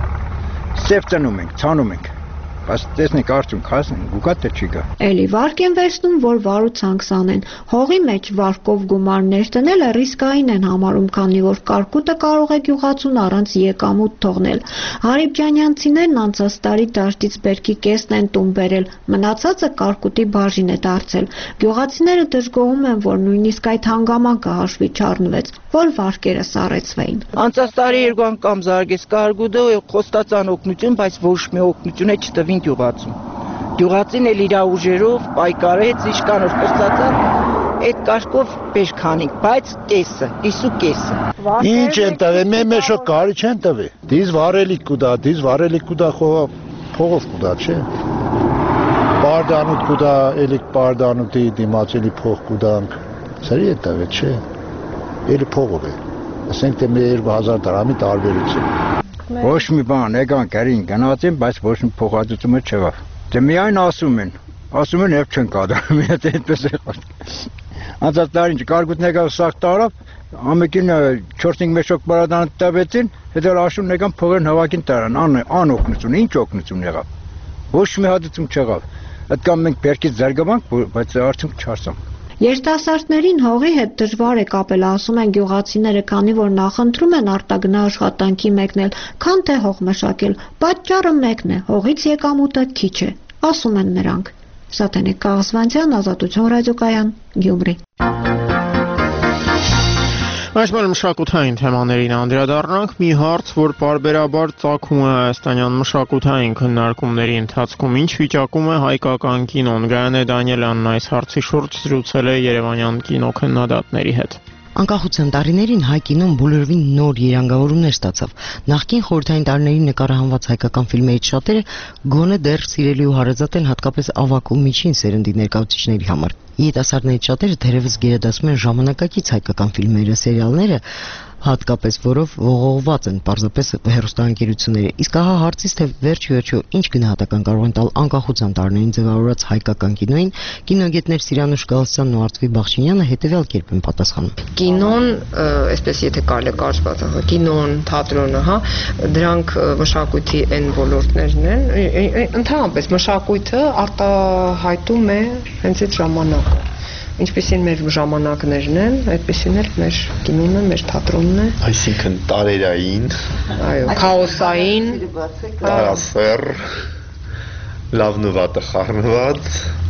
սև ծնում ենք, ցանում ենք։ Բայց տեսնենք արդյունք հասնեն, գուկա թե չի գա։ Էլի վարկ են վերցնում, որ վարուցանք սանեն։ Հողի մեջ վարկով գումարներ տնելը ռիսկային են համարում, քանի որ կարկուտը կարող է գյուղացուն առանց եկամուտ թողնել։ Ղարիբջանյանցիներն անցած տարի դաշտից բերքի կեսն են տուն բերել, մնացածը կարկուտի բաժին է դարձել։ Գյուղացիները դժգոհում են, որ նույնիսկ այդ հանգամանքը հաշվի չառնվեց, որ վարկերը սառեցվեին։ Անցած տարի երկու անգամ զարգեց կարկուտը, խոստացան օգնություն, բայց ոչ մի օգնություն է չտվին գյուղացուն։ Գյուղացին էլ իր ուժերով պայքարեց, իշքան որ կրծածան, այդ կարկով բեր քանիկ, բայց կեսը, դիսու կեսը։ Ինչ են տվել, մե մեշո կարի չեն տվել։ Դիզ վարելիք կուտա, դիզ վարելիք կուտա փողով կուտա, չէ։ Պարդանուտ կուտա, էլիկ պարդանուտի դիմացելի փող կուտանք։ Սերի է տվել, չէ։ Էլի փողով է։ Ասենք թե մեր հազար դրամի տարբերություն։ Ոչ մի բան, եկան գարին գնացին, բայց ոչ մի փոխհատուցում չեղավ։ Դե միայն ասում են, ասում են եւ չեն կատարում, եթե այդպես է խոսքը։ Անցած տարին կարգուտն եկավ սաղ տարավ, ամեկին չորս-հինգ մեշոկ բարադան տվեցին, հետո աշուն եկան փողերն հավաքին տարան, անօգնություն, ինչ օգնություն եղավ։ Ոչ մի հատուցում չեղավ։ Այդ կամ մենք բերքից զարգանանք, բայց արդյունք չարսանք։ Երիտասարդներին հողի հետ դժվար է կապել, ասում են գյուղացիները, քանի որ նախընտրում են արտագնա աշխատանքի մեկնել, քան թե հող մշակել։ Պատճառը մեկն է, հողից եկամուտը քիչ է, ասում են նրանք։ Սաթենիկ Կաղասվանցյան, Ազատություն ռադիոկայան, Գյումրի։ Այսօր մշակութային թեմաներին անդրադառնանք մի հարց, որ պարբերաբար ծագում է հայաստանյան մշակութային քննարկումների ընթացքում, ինչ վիճակում է հայկական կինոն։ Գայանե Դանիելյանն այս հարցի շուրջ զրուցել է երևանյան կինոքննադատների հետ։ Անկախության տարիներին հայ կինոն բոլորովին նոր երանգավորումներ ստացավ։ Նախկին խորհրդային տարիներին նկարահանված հայկական ֆիլմերից շատերը գոնե դեռ սիրելի ու հարազատ են հատկապես ավագ ու միջին սերնդի ներկայացուցիչների համար։ Երիտասարդներից շատերը թերևս գերադասում են ժամանակակից հայկական ֆիլմերը, սերիալները, հատկապես որով ողողված են պարզապես հեռուստաընկերությունները։ Իսկ ահա հարցից թե վերջ-վերջո ինչ գնահատական կարող են տալ անկախության տարիներին ձևավորված հայկական կինոյին, կինոգետներ Սիրանուշ Գալստյանն ու Արծվի Բախշինյանը հետևյալ կերպ են պատասխանում։ Կինոն, այսպես եթե կարելի է կարճ պատահել, կինոն, թատրոնը, հա, դրանք մշակույթի այն ոլորտներն են, ընդհանրապես մշակույթը արտահայտում է հենց այդ ժամանակը։ Ինչպեսին մեր ժամանակներն են, այդպեսին էլ մեր կինոն է, մեր թատրոնն է։ Այսինքն տարերային, այո, քաոսային, տարասեր, լավն ու վատը խառնված,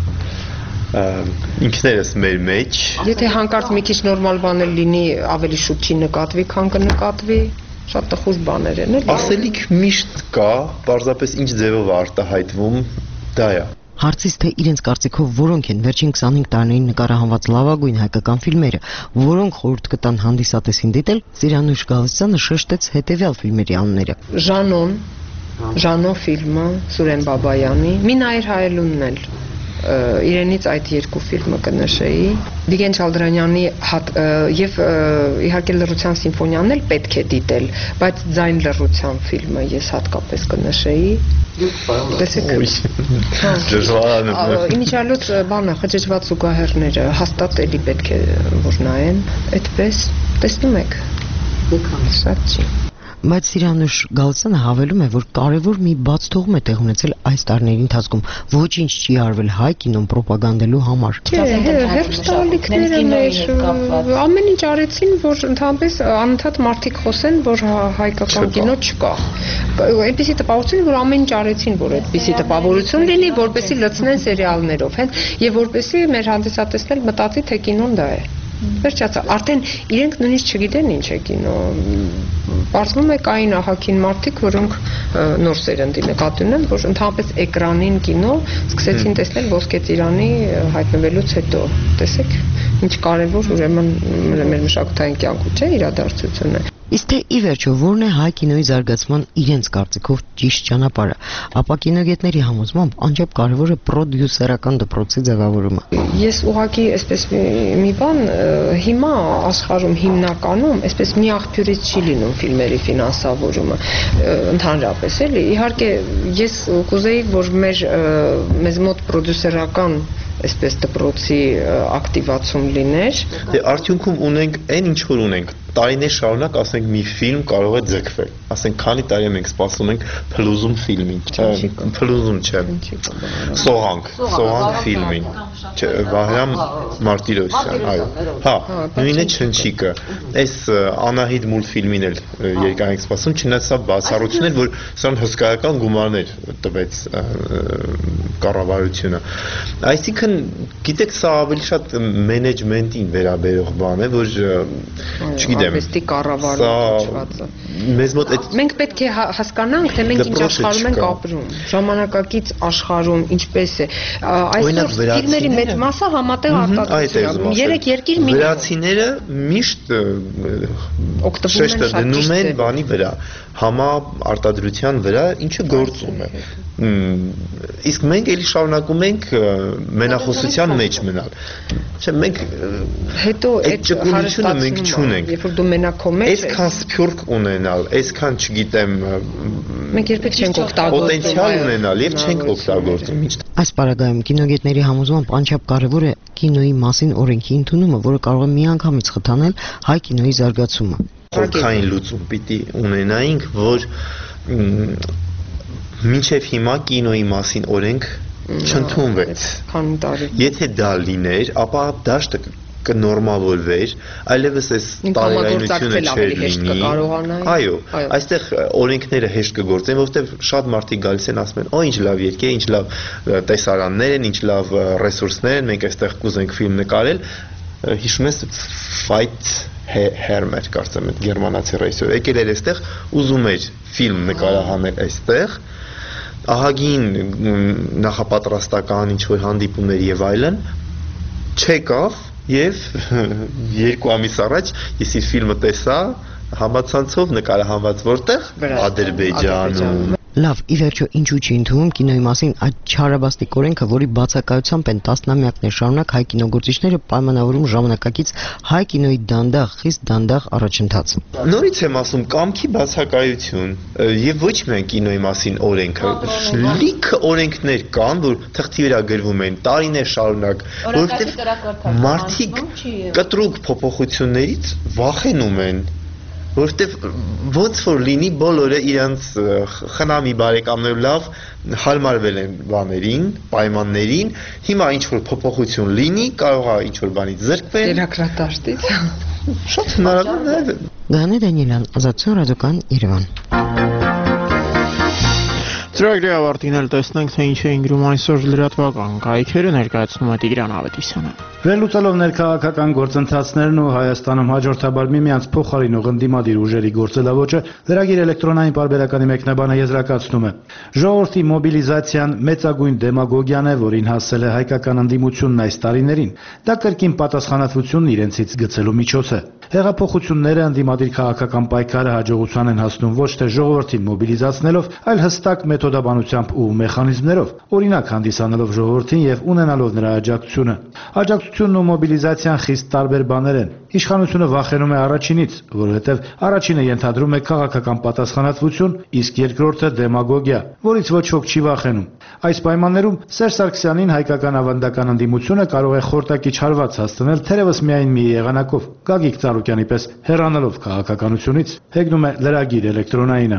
ինքներս մեր մեջ։ Եթե հանկարծ մի քիչ նորմալ բաներ լինի, ավելի շուտ չի նկատվի, քան կնկատվի, շատ տխուր բաներ են, էլի։ Ասելիք միշտ կա, պարզապես ինչ ձևով արտահայտվում, դա է։ Հարցից թե իրենց կարծիքով որոնք են վերջին քսանհինգ տարիներին նկարահանված լավագույն հայկական ֆիլմերը, որոնք խորհուրդ կտան հանդիսատեսին դիտել, Սիրանուշ Գալստյանը շեշտեց հետևյալ ֆիլմերի անունները։ Ժանոն, Ժանո ֆիլմը, Սուրեն Բաբայանի, Մի նայր հայելունն էլ, իրենից այդ երկու ֆիլմը կնշեի, Վիգեն Չալդրանյանի եւ իհարկե լռության սիմֆոնիան էլ պետք է դիտել, բայց ձայն լռության ֆիլմը ես հատկապես կնշեի։ Տեսեք։ Դժվար է։ Իմիջիալոց բանը խճճված զուգահեռները հաստատ էլի պետք է որ նայեն, այդպես տեսնում եք։ Շատ չի։ Բայց Սիրանուշ Գալստյանը հավելում է, որ կարևոր մի բաց թողում է տեղ ունեցել այս տարիների ընթացքում, ոչինչ չի արվել հայ կինոն պրոպագանդելու համար։ Հերոստալիկները մեր ամեն ինչ արեցին, որ ընդհանրապես անընդհատ մարդիկ խոսեն, որ հայկական կինո չկա։ Այնպեսի տպավորություն, որ ամեն ինչ արեցին, որ այդպեսի տպավորություն լինի, որպեսզի լցնեն սերիալներով, հենց եւ որպեսզի մեր հանդիսատեսն էլ մտածի, թե կինոն դա է։ Վերջացա, արդեն իրենք նույնիսկ չգիտեն ինչ է կինո։ Պարզվում է կային ահագին մարդիկ, որոնք նոր սերնդի նկատի ունեն, որ ընդհանրապես էկրանին կինո սկսեցին տեսնել Ոսկե ծիրանի հայտնվելուց հետո։ Տեսեք, ինչ կարևոր ուրեմն մեր մշակութային կյանքում չէ իրադարձությունը։ Իսկ թե ի վերջո որն է հայ կինոյի զարգացման իրենց կարծիքով ճիշտ ճանապարհը, ապա կինոգետների համոզմամբ անչափ կարևոր է պրոդյուսերական դպրոցի ձևավորումը։ Ես ուղղակի այսպես մի բան հիմա աշխարհում հիմնականում այսպես մի աղբյուրից չի լինում ֆիլմերի ֆինանսավորումը ընդհանրապես էլի։ Իհարկե ես կուզեի, որ մեր մեզ մոտ պրոդյուսերական այսպես դպրոցի ակտիվացում լիներ։ Դե արդյունքում ունենք այն ինչ որ ունենք, տարիներ շարունակ ասենք մի ֆիլմ կարող է ձգվել։ Ասենք քանի տարի մենք սպասում ենք Փլուզում ֆիլմին, Փլուզում չէ։ Սողանք, Սողանք ֆիլմին։ Վահրամ Մարտիրոսյան, այո։ Հա, նույնը Չնչիկը։ Այս Անահիտ մուլտֆիլմին էլ երկար ենք սպասում, չնայած սա բացառություն էր, որ սրան հսկայական գումարներ տվեց կառավարությունը։ Այսինքն, գիտեք, սա ավելի շատ մենեջմենտին վերաբերող բան է, որ չգիտեմ, արվեստի կառավարվածը։ Մեզ մոտ այդ մենք պետք է հասկանանք, թե մենք ինչ աշխարհում ենք ապրում, ժամանակակից աշխարհում ինչպես է։ Այսօր ֆիլմերի մեծ մասը համատեղ արտադրություն է։ Երեք երկիր մի վրացիները միշտ շեշտը դնում են բանի վրա, համա արտադրության վրա, ինչը գործում է։ Իսկ մենք էլի շարունակում ենք մենախոսության մեջ մնալ։ Չէ, մենք հետո այդ ճկունությունը մենք չունենք։ Երբ որ դու մենակ քո մեջ ես։ Այսքան սփյուռք ունենալ, այսքան, չգիտեմ, մենք երբեք չենք օգտագործում, պոտենցիալ ունենալ եւ չենք օգտագործում։ Այս պարագայում կինոգետների համոզմամբ անչափ կարևոր է կինոյի մասին օրենքի ընդունումը, որը կարող է միանգամից խթանել հայ կինոյի զարգացումը։ Խորքային լուծում պիտի ունենայինք, որ մինչև հիմա կինոյի մասին օրենք չընդունվեց։ Քանի տարի։ Եթե դա լիներ, ապա դաշտը կնորմալվեր, այլևս այս տարերայնությունը չէր լինի։ Այո, այստեղ օրենքները հեշտ կգործեն, որովհետև շատ մարդիկ գալիս են ասում են, «Օ, ինչ լավ երգ է, ինչ լավ տեսարաններ են, ինչ լավ ռեսուրսներ են, մենք այստեղ կուզենք ֆիլմ նկարել»։ Հիշում ես Fight Hermer, կարծեմ այդ գերմանացի ռեժիսոր, եկել էր այստեղ, ուզում էր ֆիլմ նկարահանել այստեղ, ահագին նախապատրաստական ինչ-որ հանդիպումներ եւ այլն, չեկավ եւ երկու ամիս առաջ ես իր ֆիլմը տեսա համացանցով նկարահանված որտեղ Ադրբեջանում։ Լավ, ի վերջո ինչու չի ընդունում կինոյի մասին այդ չարաբաստիկ օրենքը, որի բացակայությամբ են տասնամյակներ շարունակ հայ կինոգործիչները պայմանավորում ժամանակակից հայ կինոյի դանդաղ, խիստ դանդաղ առաջընթաց։ Նորից եմ ասում, կամքի բացակայություն եւ ոչ միայն կինոյի մասին օրենքը, լիքը օրենքներ կան, որ թղթի վրա գրվում են տարիներ շարունակ, որովհետեւ մարդիկ կտրուկ փոփոխություններից վախենում են, որովհետև ոնց որ լինի բոլորը իրենց խնամի բարեկամներով լավ հարմարվել են բաներին, պայմաններին, հիմա ինչ որ փոփոխություն լինի, կարող է ինչ որ բանից զրկվել։ Երակրատաշտից։ Շատ հնարավոր է։ Գաներ Դանիելյան, Ազատություն ռադիոկայան, Երևան։ Ծրագրի ավարտին էլ տեսնենք, թե ինչ էին գրում այսօր լրատվական կայքերը, ներկայացնում է Տիգրան Ավետիսյանը։ Վերլուծելով ներքաղաքական գործընթացներն ու Հայաստանում հաջորդաբար միմյանց փոխարինող ընդդիմադիր ուժերի գործելավոճը, լրագիր էլեկտրոնային պարբերականի մեկնաբանը եզրակացնում է. ժողովրդի մոբիլիզացիան մեծագույն դեմագոգիան է, որին հասել է հայկական ընդդիմությունն այս տարիներին։ Դա կրկին պատասխանատվությունն իրենցից գցելու միջոց է։ Հեղափոխությունները ընդդիմադիր քաղաքական պայքարը հաջողության են հասնում ոչ թե ժողովրդին մոբիլիզացնելով, այլ հստակ մեթոդաբանությամբ ու մեխանիզմներով, օրինակ հանդիսանելով ժողովրդին եւ ունենալով նրա աջակցությունը։ Աջակցությունն ու մոբիլիզացիան խիստ տարբեր բաներ են։ Իշխանությունը վախենում է առաջինից, որովհետև առաջինը ենթադրում է քաղաքական պատասխանատվություն, իսկ երկրորդը դեմագոգիա, որից ոչ ոք չի վախենում։ Այս պայմաններում Սերժ Սարգսյանին հայկական ավանդական ընդդիմությունը կարող է խորտակի չարված հասցնել թերևս միայն մի եղանակով՝ Գագիկ Ծառուկյանի պես հեռանալով քաղաքականությունից, հեգնում է լրագիր էլեկտրոնայինը։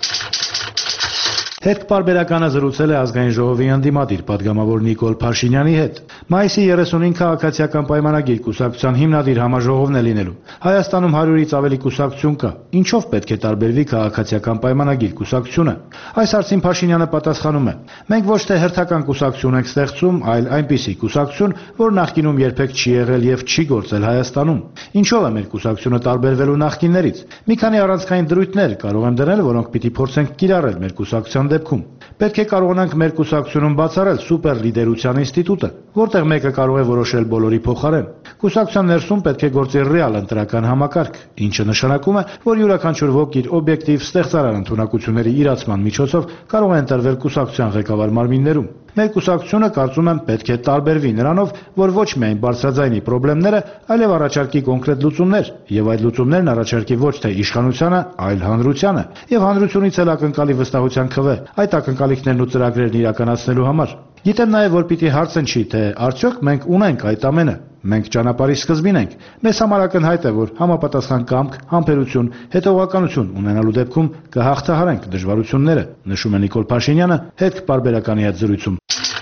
Հետպարբերականը զրուցել է ազգային ժողովի ընդդիմադիր падգամավոր Նիկոլ Փաշինյանի հետ։ Մայիսի երեսունին քաղաքացիական պայմանագիր կուսակցության հիմնադիր համաժողովն է լինելու։ Հայաստանում հարյուրից ավելի կուսակցություն կա։ Ինչով պետք է տարբերվի քաղաքացիական պայմանագիր կուսակցությունը։ Այս հարցին Փաշինյանը պատասխանում է. մենք ոչ թե հերթական կուսակցություն ենք ստեղծում, այլ այնպիսի կուսակցություն, որ նախկինում երբեք չի եղել եւ չի գործել Հայաստանում։ Ինչով է մեր կուսակցությունը տարբերվելու նախկիններից։ Մի քանի առանցքային դրույթներ կարող եմ դնել, որոնք պիտի փորձենք կիրառել մեր կուսակցության դեպքում։ Պետք է կարողանանք մեր կուսակցությունում բացառել սուպեր լիդերության ինստիտուտը, որտեղ մեկը կարող է որոշել բոլորի փոխարեն։ Կուսակցության ներսում պետք է գործի ռեալ ընտրական համակարգ, ինչը նշանակում է, որ յուրաքանչյուր ոք իր օբյեկտիվ ստեղծարար ընդունակությունների իրացման միջոցով կարող է ընտրվել կուսակցության ղեկավար մարմիններում։ Մեր կուսակցությունը, կարծում եմ, պետք է տարբերվի նրանով, որ ոչ միայն բարձրաձայնի խնդիրները, այլև առաջարկի կոնկրետ լուծումներ, եւ այդ լուծումներն առաջարկի ոչ թե իշխանությանը, այլ հանրությանը, եւ հանրությունից էլ ակնկալի վստահության քվե այդ ակնկալիքներն ու ծրագրերն իրականացնելու համար։ Գիտեմ նաև, որ պիտի հարցնչի, թե արդյոք մենք ունենք այդ ամենը։ Մենք ճանապարհի սկզբին ենք։ Մեզ համար ակնհայտ է, որ համապատասխան կամք, համբերություն, հետևողականություն ունենալու դեպքում կհաղթահարենք դժվարությունները, նշում է Նիկոլ Փաշինյանը հետպարբերականի հետ զրույցում։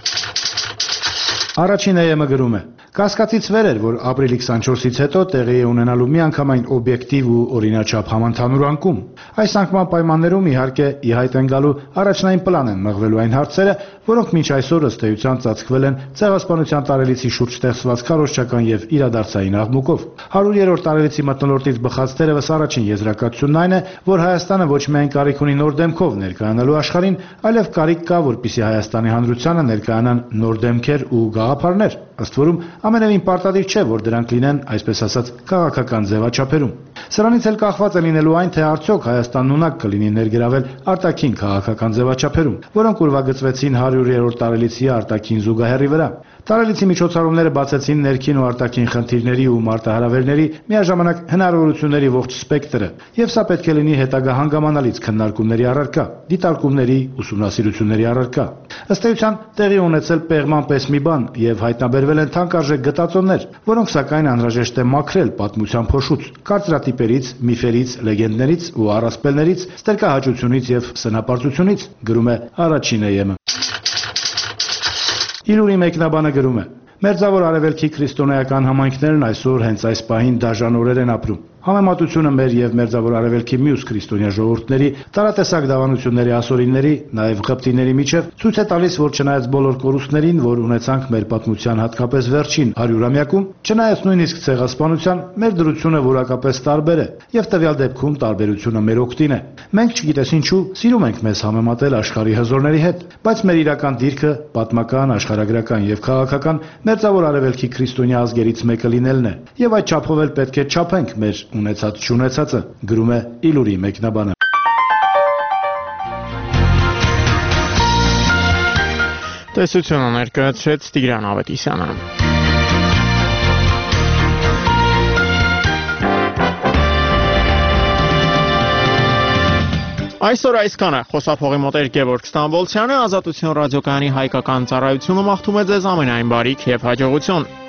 Առաջին է ԵՄ գրում է. Կասկածից վեր էր, որ ապրիլի քսանչորսից հետո տեղի է ունենալու միանգամայն օբյեկտիվ ու օրինաչափ համընդհանուր անկում։ Այս անկման պայմաններում իհարկե ի հայտ են գալու առաջնային պլան են մղվելու այն հարցերը, որոնք մինչ այսօր ըստ էության ծածկվել են ցեղասպանության տարելիցի շուրջ ստեղծված քարոզչական եւ իրադարձային աղմուկով։ հարյուրերորդ տարելիցի մթնոլորտից բխած թերևս առաջին եզրակացությունն այն է, որ Հայաստանը ոչ միայն կարիք ունի նոր դեմքով ներկայանալու աշխարհին, այլև կարիք կա, որպեսզի Հայաստանի հանրությանը ներկայանան նոր դեմքեր ու գաղափարներ, ըստ որում ամենևին պարտադիր չէ, որ դրանք լինեն, այսպես ասած, քաղաքական ձևաչափերում։ Սրանից էլ կախված է լինելու այն, թե արդյոք Հայաստանն ունակ կլինի ներգրավել արտաքին քաղաքական ձևաչափերում, որոնք ուրվագծվեցին հարյուրերորդ տարելիցի արտաքին զուգահեռի վրա։ Տարելիցի միջոցառումները բացեցին ներքին ու արտաքին խնդիրների ու մարտահրավերների միաժամանակ հնարավորությունների ողջ սպեկտրը, եւ սա պետք է լինի հետագա հանգամանալից քննարկումների առարկա, դիտարկումների, ուսումնասիրությունների առարկա։ Ըստ էության տեղի ունեցել պեղման պես մի բան եւ հայտնաբերվել են թանկարժեք գտածոներ, որոնք սակայն անհրաժեշտ է մաքրել պատմության փոշուց, կարծրատիպերից, միֆերից, լեգենդներից ու առասպելներից, ստրկահաճությունից եւ սնապարծությունից, գրում է Առաջին Է-ը։ Իլուրի մեկնաբանը գրում է. Մերձավոր արևելքի քրիստոնեական համայնքներն այսօր հենց այս պահին դաժան օրեր են ապրում։ Համեմատությունը մեր եւ Մերձավոր արևելքի մյուս քրիստոնյա ժողովուրդների տարատեսակ դավանությունների ասորինների, նաեւ ղպտիների միջև ցույց է տալիս, որ չնայած բոլոր կորուստներին, որ ունեցանք մեր պատմության հատկապես վերջին հարյուրամյակում, չնայած նույնիսկ ցեղասպանության, մեր դրությունը որակապես տարբեր է եւ տվյալ դեպքում տարբերությունը մեր օգտին է։ Մենք չգիտես ինչու սիրում ենք մեզ համեմատել աշխարհի հզորների հետ, բայց մեր իրական դիրքը պատմական, աշխարհագրական եւ քաղաքական Մերձավոր արևելքի քրիստոնյա ազգերից մեկը լինելն է եւ այդ չափով էլ պետք է չափենք մեր ունեցած չունեցածը, գրում է Իլուրի մեկնաբանը։ Տեսությունը ներկայացրեց Տիգրան Ավետիսյանը։ Այսօր այսքանը, խոսափողի մոտ էր Գևորգ Ստամբոլցյանը, Ազատություն ռադիոկայանի հայկական ծառայությունը մաղթում է ձեզ ամենայն բարիք եւ հաջողություն։